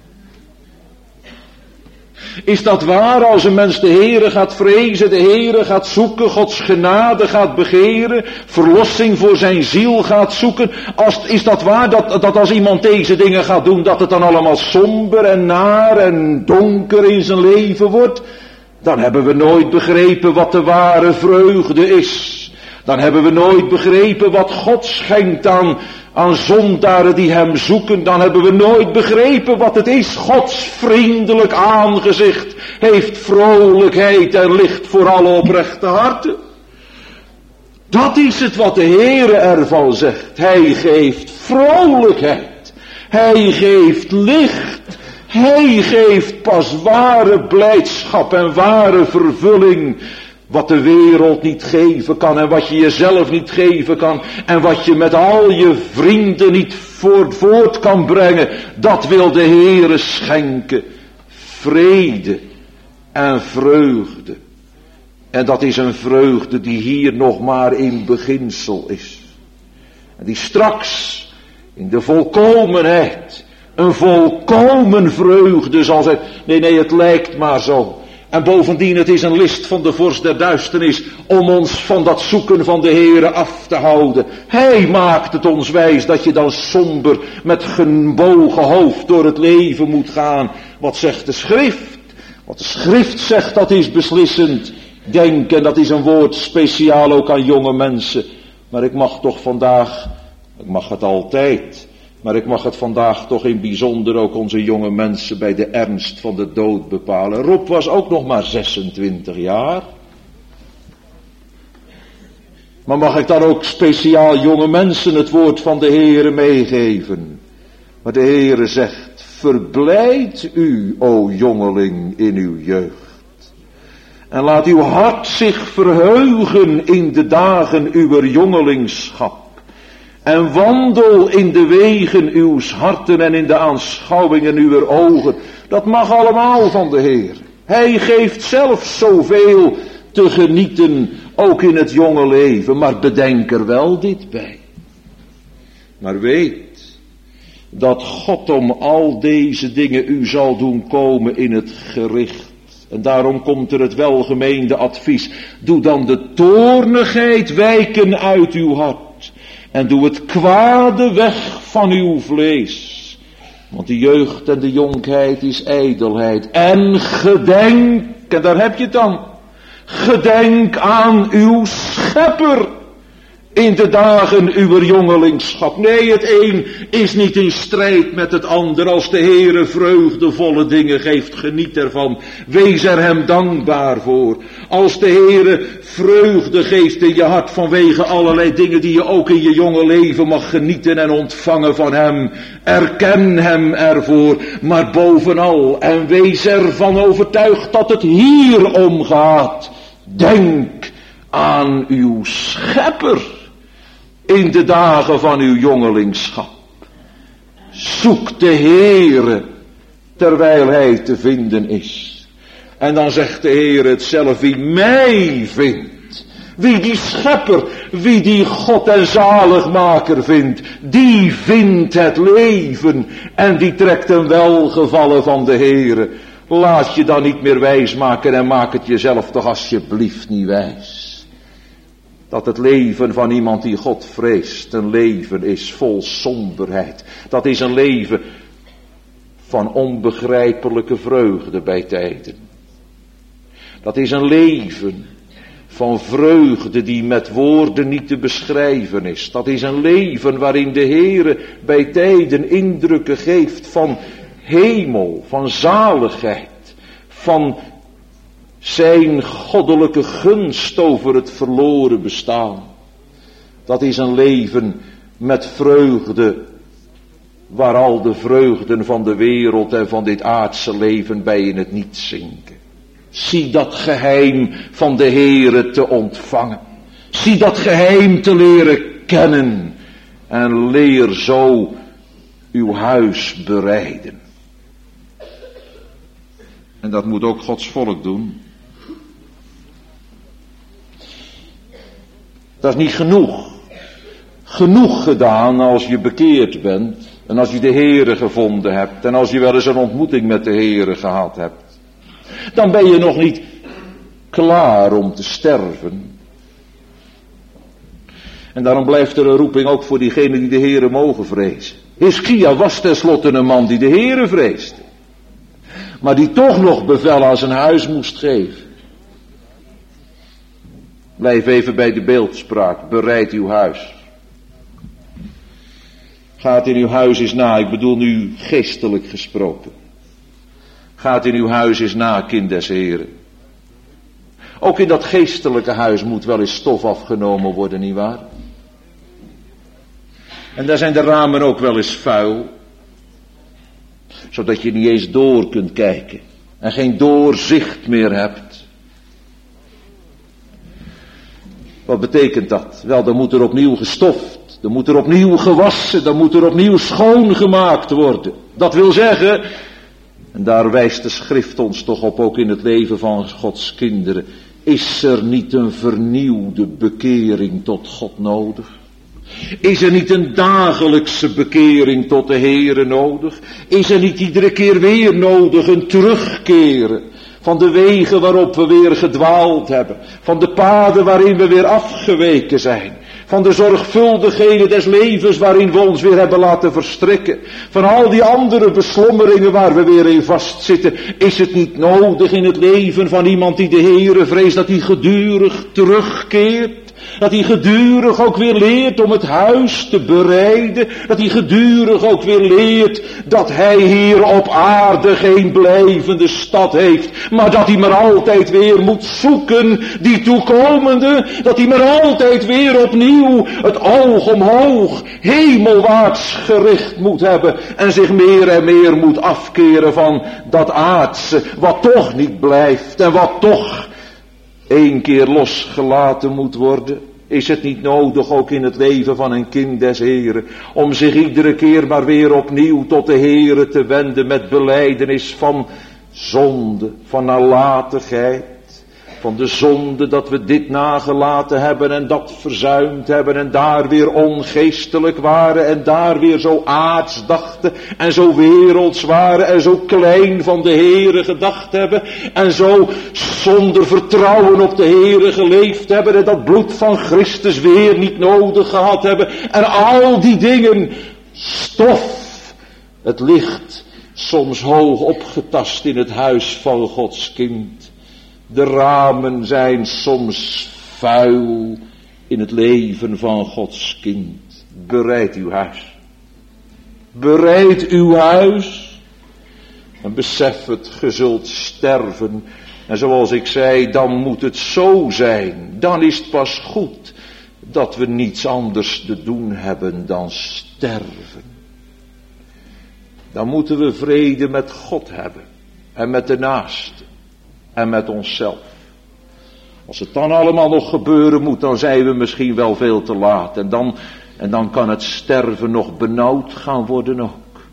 Is dat waar als een mens de Heere gaat vrezen, de Heere gaat zoeken, Gods genade gaat begeren, verlossing voor zijn ziel gaat zoeken? Als, is dat waar dat, dat als iemand deze dingen gaat doen, dat het dan allemaal somber en naar en donker in zijn leven wordt? Dan hebben we nooit begrepen wat de ware vreugde is. Dan hebben we nooit begrepen wat God schenkt aan, aan zondaren die hem zoeken. Dan hebben we nooit begrepen wat het is. Gods vriendelijk aangezicht heeft vrolijkheid en licht voor alle oprechte harten. Dat is het wat de Heere ervan zegt. Hij geeft vrolijkheid. Hij geeft licht. Hij geeft pas ware blijdschap en ware vervulling. Wat de wereld niet geven kan en wat je jezelf niet geven kan. En wat je met al je vrienden niet voort kan brengen. Dat wil de Heere schenken. Vrede en vreugde. En dat is een vreugde die hier nog maar in beginsel is. En die straks in de volkomenheid een volkomen vreugde zal zijn. Nee, nee, het lijkt maar zo. En bovendien, het is een list van de vorst der duisternis om ons van dat zoeken van de Heere af te houden. Hij maakt het ons wijs dat je dan somber met gebogen hoofd door het leven moet gaan. Wat zegt de schrift? Wat de schrift zegt, dat is beslissend. Denk, en dat is een woord speciaal ook aan jonge mensen. Maar ik mag toch vandaag, ik mag het altijd... Maar ik mag het vandaag toch in bijzonder ook onze jonge mensen bij de ernst van de dood bepalen. Rob was ook nog maar zesentwintig jaar. Maar mag ik dan ook speciaal jonge mensen het woord van de Heere meegeven? Maar de Heere zegt, verblijd u, o jongeling, in uw jeugd. En laat uw hart zich verheugen in de dagen uwer jongelingschap. En wandel in de wegen uws harten en in de aanschouwingen uwer ogen. Dat mag allemaal van de Heer. Hij geeft zelf zoveel te genieten, ook in het jonge leven. Maar bedenk er wel dit bij. Maar weet dat God om al deze dingen u zal doen komen in het gericht. En daarom komt er het welgemeende advies. Doe dan de toornigheid wijken uit uw hart. En doe het kwade weg van uw vlees. Want de jeugd en de jonkheid is ijdelheid. En gedenk, en daar heb je het dan. Gedenk aan uw schepper. In de dagen uwer jongelingschap. Nee, het een is niet in strijd met het ander. Als de Heere vreugdevolle dingen geeft, geniet ervan. Wees er hem dankbaar voor. Als de Heere vreugde geeft in je hart vanwege allerlei dingen die je ook in je jonge leven mag genieten en ontvangen van hem. Erken hem ervoor. Maar bovenal, en wees ervan overtuigd dat het hier om gaat. Denk aan uw schepper. In de dagen van uw jongelingschap. Zoek de Heere terwijl hij te vinden is. En dan zegt de Heere het zelf, wie mij vindt. Wie die schepper, wie die God en zaligmaker vindt. Die vindt het leven en die trekt een welgevallen van de Heere. Laat je dan niet meer wijs maken en maak het jezelf toch alsjeblieft niet wijs. Dat het leven van iemand die God vreest een leven is vol somberheid. Dat is een leven van onbegrijpelijke vreugde bij tijden. Dat is een leven van vreugde die met woorden niet te beschrijven is. Dat is een leven waarin de Heere bij tijden indrukken geeft van hemel, van zaligheid, van zijn goddelijke gunst over het verloren bestaan. Dat is een leven met vreugde, waar al de vreugden van de wereld en van dit aardse leven bij in het niet zinken. Zie dat geheim van de Heere te ontvangen. Zie dat geheim te leren kennen. En leer zo uw huis bereiden. En dat moet ook Gods volk doen. Dat is niet genoeg. Genoeg gedaan als je bekeerd bent. En als je de Heere gevonden hebt. En als je wel eens een ontmoeting met de Heere gehad hebt. Dan ben je nog niet klaar om te sterven. En daarom blijft er een roeping ook voor diegenen die de Heere mogen vrezen. Hiskia was tenslotte een man die de Heere vreesde. Maar die toch nog bevel aan zijn huis moest geven. Blijf even bij de beeldspraak. Bereid uw huis. Gaat in uw huis eens na. Ik bedoel nu geestelijk gesproken. Gaat in uw huis eens na, kind des Heren. Ook in dat geestelijke huis moet wel eens stof afgenomen worden, nietwaar? En daar zijn de ramen ook wel eens vuil. Zodat je niet eens door kunt kijken. En geen doorzicht meer hebt. Wat betekent dat? Wel, dan moet er opnieuw gestoft. Dan moet er opnieuw gewassen. Dan moet er opnieuw schoongemaakt worden. Dat wil zeggen, en daar wijst de schrift ons toch op, ook in het leven van Gods kinderen. Is er niet een vernieuwde bekering tot God nodig? Is er niet een dagelijkse bekering tot de Heere nodig? Is er niet iedere keer weer nodig een terugkeren van de wegen waarop we weer gedwaald hebben, van de paden waarin we weer afgeweken zijn, van de zorgvuldigheden des levens waarin we ons weer hebben laten verstrikken, van al die andere beslommeringen waar we weer in vastzitten? Is het niet nodig in het leven van iemand die de Heere vreest dat hij gedurig terugkeert? Dat hij gedurig ook weer leert om het huis te bereiden. Dat hij gedurig ook weer leert dat hij hier op aarde geen blijvende stad heeft. Maar dat hij maar altijd weer moet zoeken die toekomende. Dat hij maar altijd weer opnieuw het oog omhoog hemelwaarts gericht moet hebben. En zich meer en meer moet afkeren van dat aardse wat toch niet blijft. En wat toch één keer losgelaten moet worden. Is het niet nodig ook in het leven van een kind des Heren om zich iedere keer maar weer opnieuw tot de Heren te wenden met belijdenis van zonde, van nalatigheid, van de zonde dat we dit nagelaten hebben en dat verzuimd hebben en daar weer ongeestelijk waren en daar weer zo aards dachten en zo werelds waren en zo klein van de Heere gedacht hebben en zo zonder vertrouwen op de Heere geleefd hebben en dat bloed van Christus weer niet nodig gehad hebben en al die dingen, stof, het licht soms hoog opgetast in het huis van Gods kind. De ramen zijn soms vuil in het leven van Gods kind. Bereid uw huis. Bereid uw huis. En besef het, ge zult sterven. En zoals ik zei, dan moet het zo zijn. Dan is het pas goed dat we niets anders te doen hebben dan sterven. Dan moeten we vrede met God hebben. En met de naaste. En met onszelf. Als het dan allemaal nog gebeuren moet, dan zijn we misschien wel veel te laat. En dan, en dan kan het sterven nog benauwd gaan worden ook.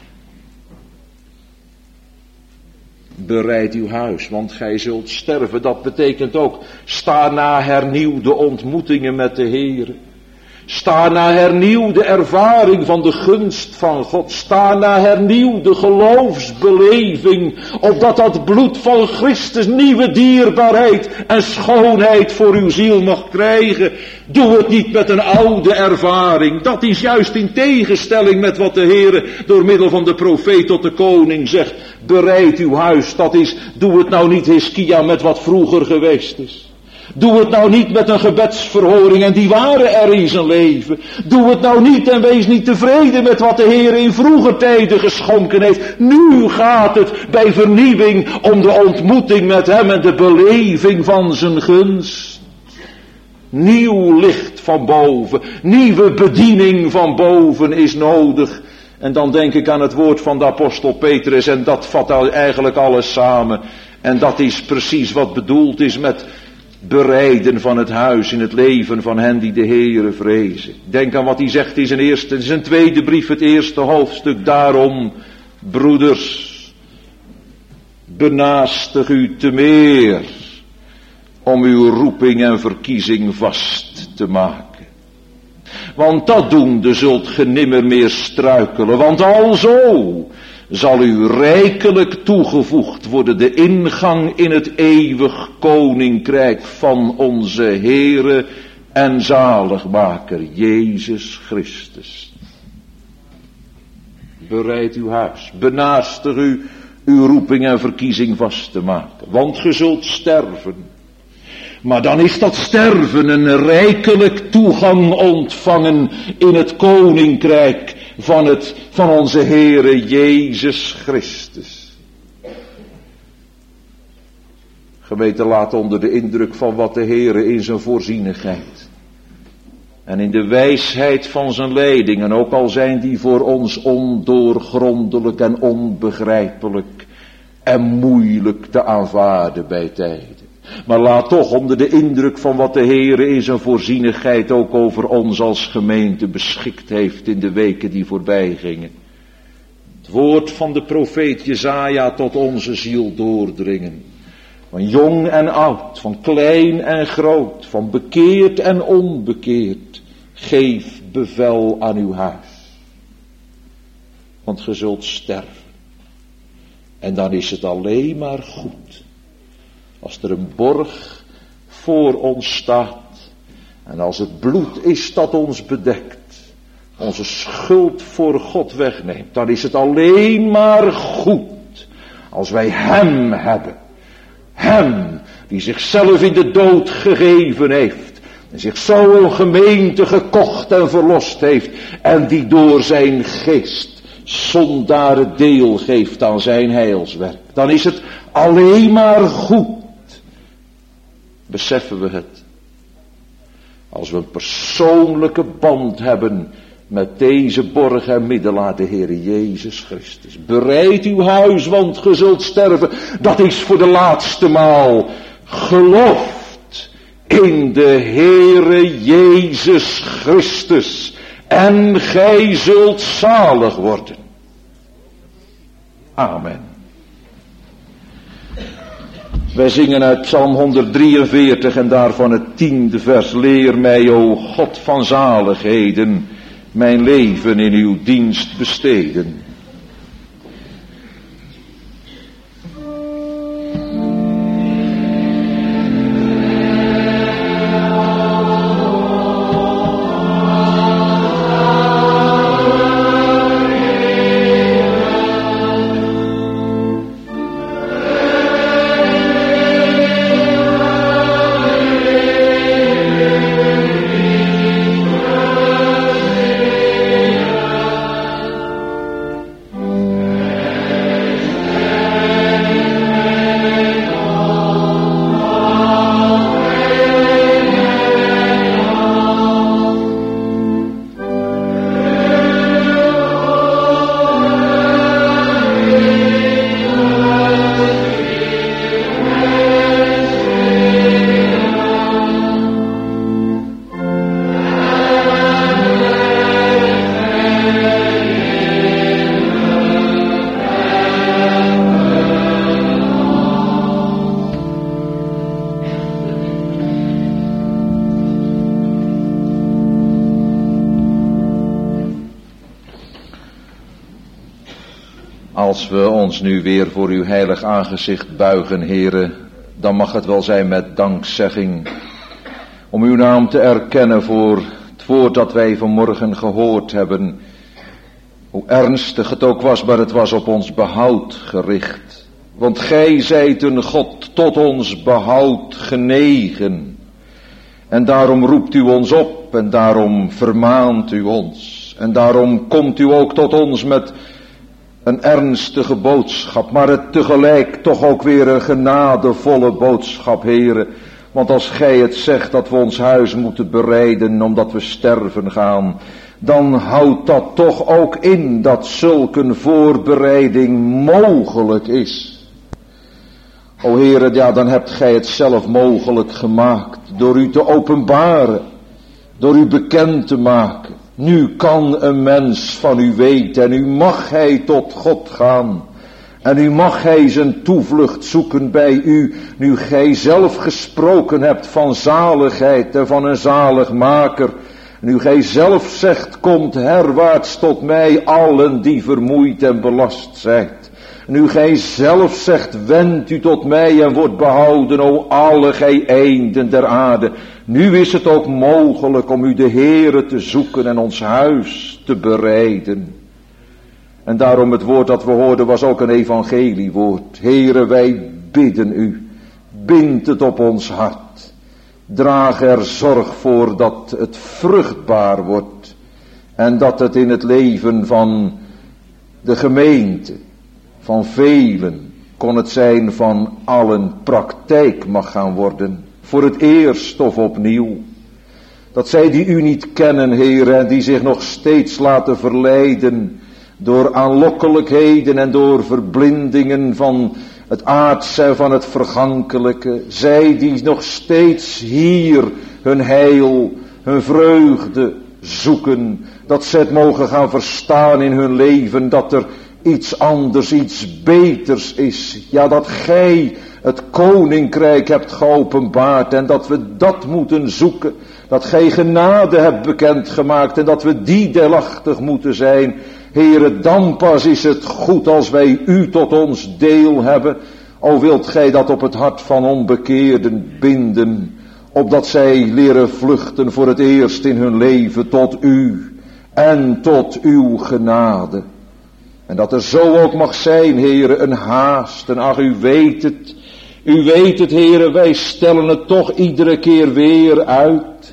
Bereid uw huis, want gij zult sterven. Dat betekent ook, sta na hernieuwde ontmoetingen met de Heere. Sta na hernieuwde ervaring van de gunst van God. Sta na hernieuwde geloofsbeleving. Opdat dat bloed van Christus nieuwe dierbaarheid en schoonheid voor uw ziel mag krijgen. Doe het niet met een oude ervaring. Dat is juist in tegenstelling met wat de Heere door middel van de profeet tot de koning zegt. Bereid uw huis. Dat is, doe het nou niet Hiskia met wat vroeger geweest is. Doe het nou niet met een gebedsverhoring en die waren er in zijn leven. Doe het nou niet en wees niet tevreden met wat de Heer in vroeger tijden geschonken heeft. Nu gaat het bij vernieuwing om de ontmoeting met hem en de beleving van zijn gunst. Nieuw licht van boven, nieuwe bediening van boven is nodig. En dan denk ik aan het woord van de apostel Petrus en dat vat eigenlijk alles samen. En dat is precies wat bedoeld is met bereiden van het huis in het leven van hen die de Heere vrezen. Denk aan wat hij zegt in zijn eerste, in zijn tweede brief, het eerste hoofdstuk. Daarom, broeders, benaastig u te meer om uw roeping en verkiezing vast te maken. Want dat doende zult ge nimmer meer struikelen, want alzo zal u rijkelijk toegevoegd worden de ingang in het eeuwig koninkrijk van onze Heere en zaligmaker Jezus Christus. Bereid uw huis, benaastig u uw roeping en verkiezing vast te maken, want ge zult sterven. Maar dan is dat sterven een rijkelijk toegang ontvangen in het koninkrijk van, het, van onze Heere Jezus Christus. Gemeente, laat onder de indruk van wat de Heere in zijn voorzienigheid en in de wijsheid van zijn leidingen, ook al zijn die voor ons ondoorgrondelijk en onbegrijpelijk en moeilijk te aanvaarden bij tijden. Maar laat toch onder de indruk van wat de Heere in zijn voorzienigheid ook over ons als gemeente beschikt heeft in de weken die voorbij gingen. Het woord van de profeet Jesaja tot onze ziel doordringen. Van jong en oud, van klein en groot, van bekeerd en onbekeerd. Geef bevel aan uw huis. Want ge zult sterven. En dan is het alleen maar goed. Als er een borg voor ons staat. En als het bloed is dat ons bedekt. Onze schuld voor God wegneemt. Dan is het alleen maar goed. Als wij hem hebben. Hem die zichzelf in de dood gegeven heeft. En zich zo een gemeente gekocht en verlost heeft. En die door zijn geest zondaren deel geeft aan zijn heilswerk. Dan is het alleen maar goed. Beseffen we het. Als we een persoonlijke band hebben met deze borg en middelaar, de Heere Jezus Christus. Bereid uw huis, want ge zult sterven. Dat is voor de laatste maal. Gelooft in de Heere Jezus Christus. En gij zult zalig worden. Amen. Wij zingen uit Psalm honderddrieënveertig en daarvan het tiende vers. Leer mij, o God van zaligheden, mijn leven in uw dienst besteden. Als we ons nu weer voor uw heilig aangezicht buigen, Heere, dan mag het wel zijn met dankzegging, om uw naam te erkennen voor het woord dat wij vanmorgen gehoord hebben. Hoe ernstig het ook was, maar het was op ons behoud gericht. Want gij zijt een God tot ons behoud genegen. En daarom roept u ons op en daarom vermaant u ons. En daarom komt u ook tot ons met een ernstige boodschap, maar het tegelijk toch ook weer een genadevolle boodschap, Heere. Want als gij het zegt dat we ons huis moeten bereiden omdat we sterven gaan, dan houdt dat toch ook in dat zulke een voorbereiding mogelijk is. O Heere, ja, dan hebt gij het zelf mogelijk gemaakt door u te openbaren, door u bekend te maken. Nu kan een mens van u weten en nu mag hij tot God gaan. En nu mag hij zijn toevlucht zoeken bij u, nu gij zelf gesproken hebt van zaligheid en van een zaligmaker. Nu gij zelf zegt, komt herwaarts tot mij allen die vermoeid en belast zijt. Nu gij zelf zegt, wend u tot mij en wordt behouden, o alle gij eenden der aarde. Nu is het ook mogelijk om u de Heere te zoeken en ons huis te bereiden. En daarom het woord dat we hoorden was ook een evangeliewoord. Heere, wij bidden u, bind het op ons hart. Draag er zorg voor dat het vruchtbaar wordt. En dat het in het leven van de gemeente, van velen, kon het zijn van allen, praktijk mag gaan worden. Voor het eerst of opnieuw. Dat zij die u niet kennen, Heer, en die zich nog steeds laten verleiden door aanlokkelijkheden en door verblindingen van het aardse en van het vergankelijke. Zij die nog steeds hier hun heil, hun vreugde zoeken. Dat ze het mogen gaan verstaan in hun leven, dat er iets anders, iets beters is. Ja, dat gij het koninkrijk hebt geopenbaard en dat we dat moeten zoeken. Dat gij genade hebt bekendgemaakt en dat we die deelachtig moeten zijn. Heere, dan pas is het goed als wij u tot ons deel hebben. O, wilt gij dat op het hart van onbekeerden binden, opdat zij leren vluchten voor het eerst in hun leven tot u en tot uw genade. En dat er zo ook mag zijn, Heere, een haast. En ach, u weet het. U weet het, Heere, wij stellen het toch iedere keer weer uit.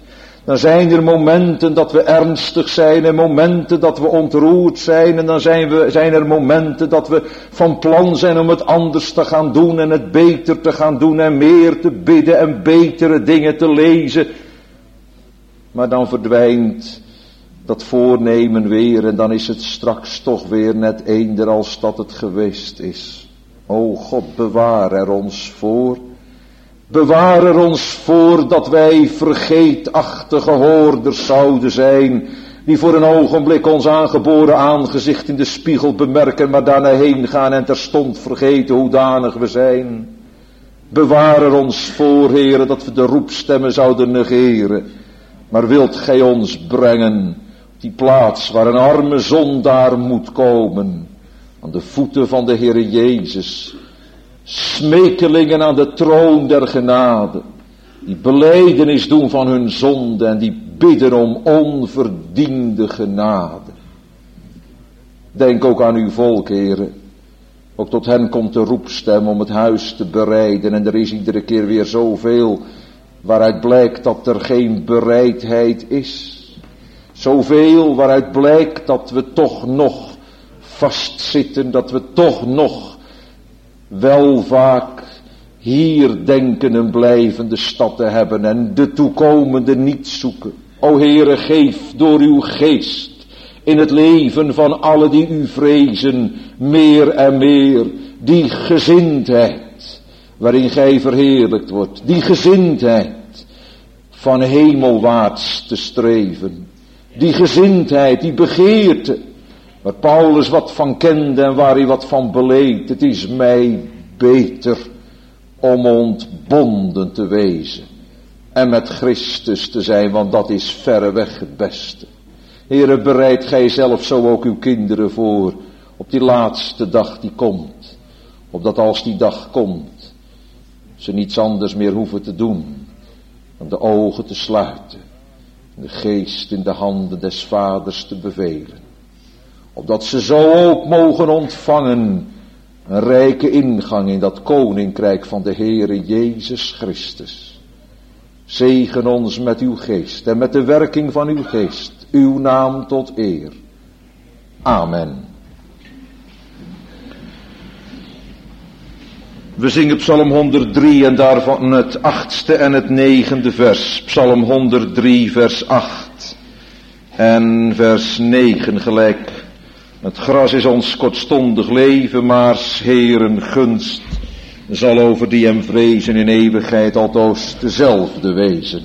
Dan zijn er momenten dat we ernstig zijn en momenten dat we ontroerd zijn. En dan zijn, we, zijn er momenten dat we van plan zijn om het anders te gaan doen en het beter te gaan doen en meer te bidden en betere dingen te lezen. Maar dan verdwijnt dat voornemen weer en dan is het straks toch weer net eender als dat het geweest is. O God, bewaar er ons voor. Bewaar er ons voor dat wij vergeetachtige hoorders zouden zijn, die voor een ogenblik ons aangeboren aangezicht in de spiegel bemerken, maar daarna heen gaan en terstond vergeten hoedanig we zijn. Bewaar er ons voor, Heere, dat we de roepstemmen zouden negeren. Maar wilt gij ons brengen op die plaats waar een arme zondaar moet komen, aan de voeten van de Heere Jezus, smekelingen aan de troon der genade, die belijdenis doen van hun zonde en die bidden om onverdiende genade. Denk ook aan uw volk, Heere. Ook tot hen komt de roepstem om het huis te bereiden en er is iedere keer weer zoveel waaruit blijkt dat er geen bereidheid is. Zoveel waaruit blijkt dat we toch nog vastzitten, dat we toch nog wel vaak hier denken een blijvende stad te hebben en de toekomende niet zoeken. O Heere, geef door uw geest in het leven van alle die u vrezen meer en meer die gezindheid waarin gij verheerlijkt wordt. Die gezindheid van hemelwaarts te streven. Die gezindheid, die begeerte waar Paulus wat van kende en waar hij wat van beleed. Het is mij beter om ontbonden te wezen en met Christus te zijn, want dat is verreweg het beste. Heere, bereid gij zelf zo ook uw kinderen voor op die laatste dag die komt. Opdat als die dag komt, ze niets anders meer hoeven te doen dan de ogen te sluiten en de geest in de handen des Vaders te bevelen. Opdat ze zo ook mogen ontvangen een rijke ingang in dat koninkrijk van de Heere Jezus Christus. Zegen ons met uw geest en met de werking van uw geest, uw naam tot eer. Amen. We zingen Psalm honderddrie en daarvan het achtste en het negende vers. Psalm honderddrie vers acht en vers negen gelijk. Het gras is ons kortstondig leven, maar 's Heeren gunst zal over die hem vrezen in eeuwigheid altoos dezelfde wezen.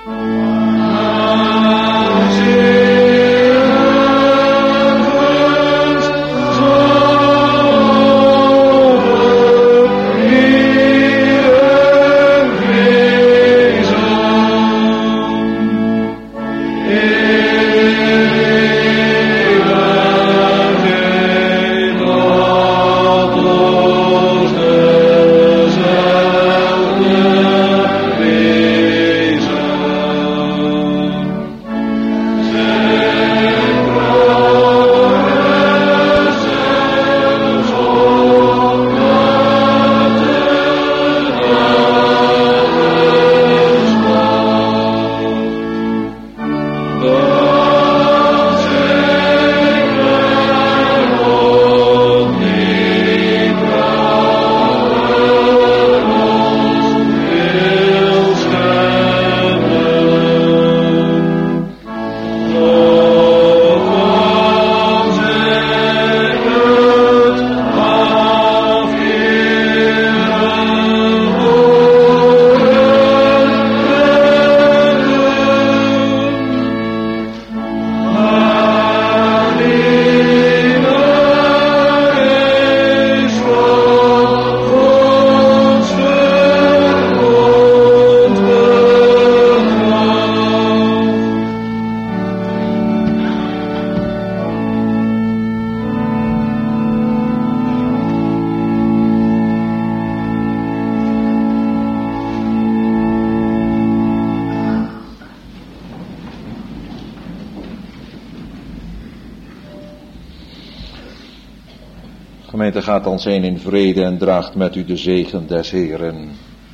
Gemeente, gaat ons heen in vrede en draagt met u de zegen des Heeren.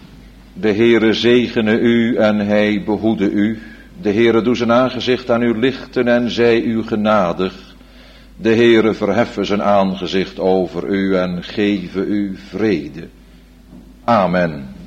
De Heere zegene u en hij behoede u. De Heere doe zijn aangezicht aan u lichten en zij u genadig. De Heere verheffen zijn aangezicht over u en geven u vrede. Amen.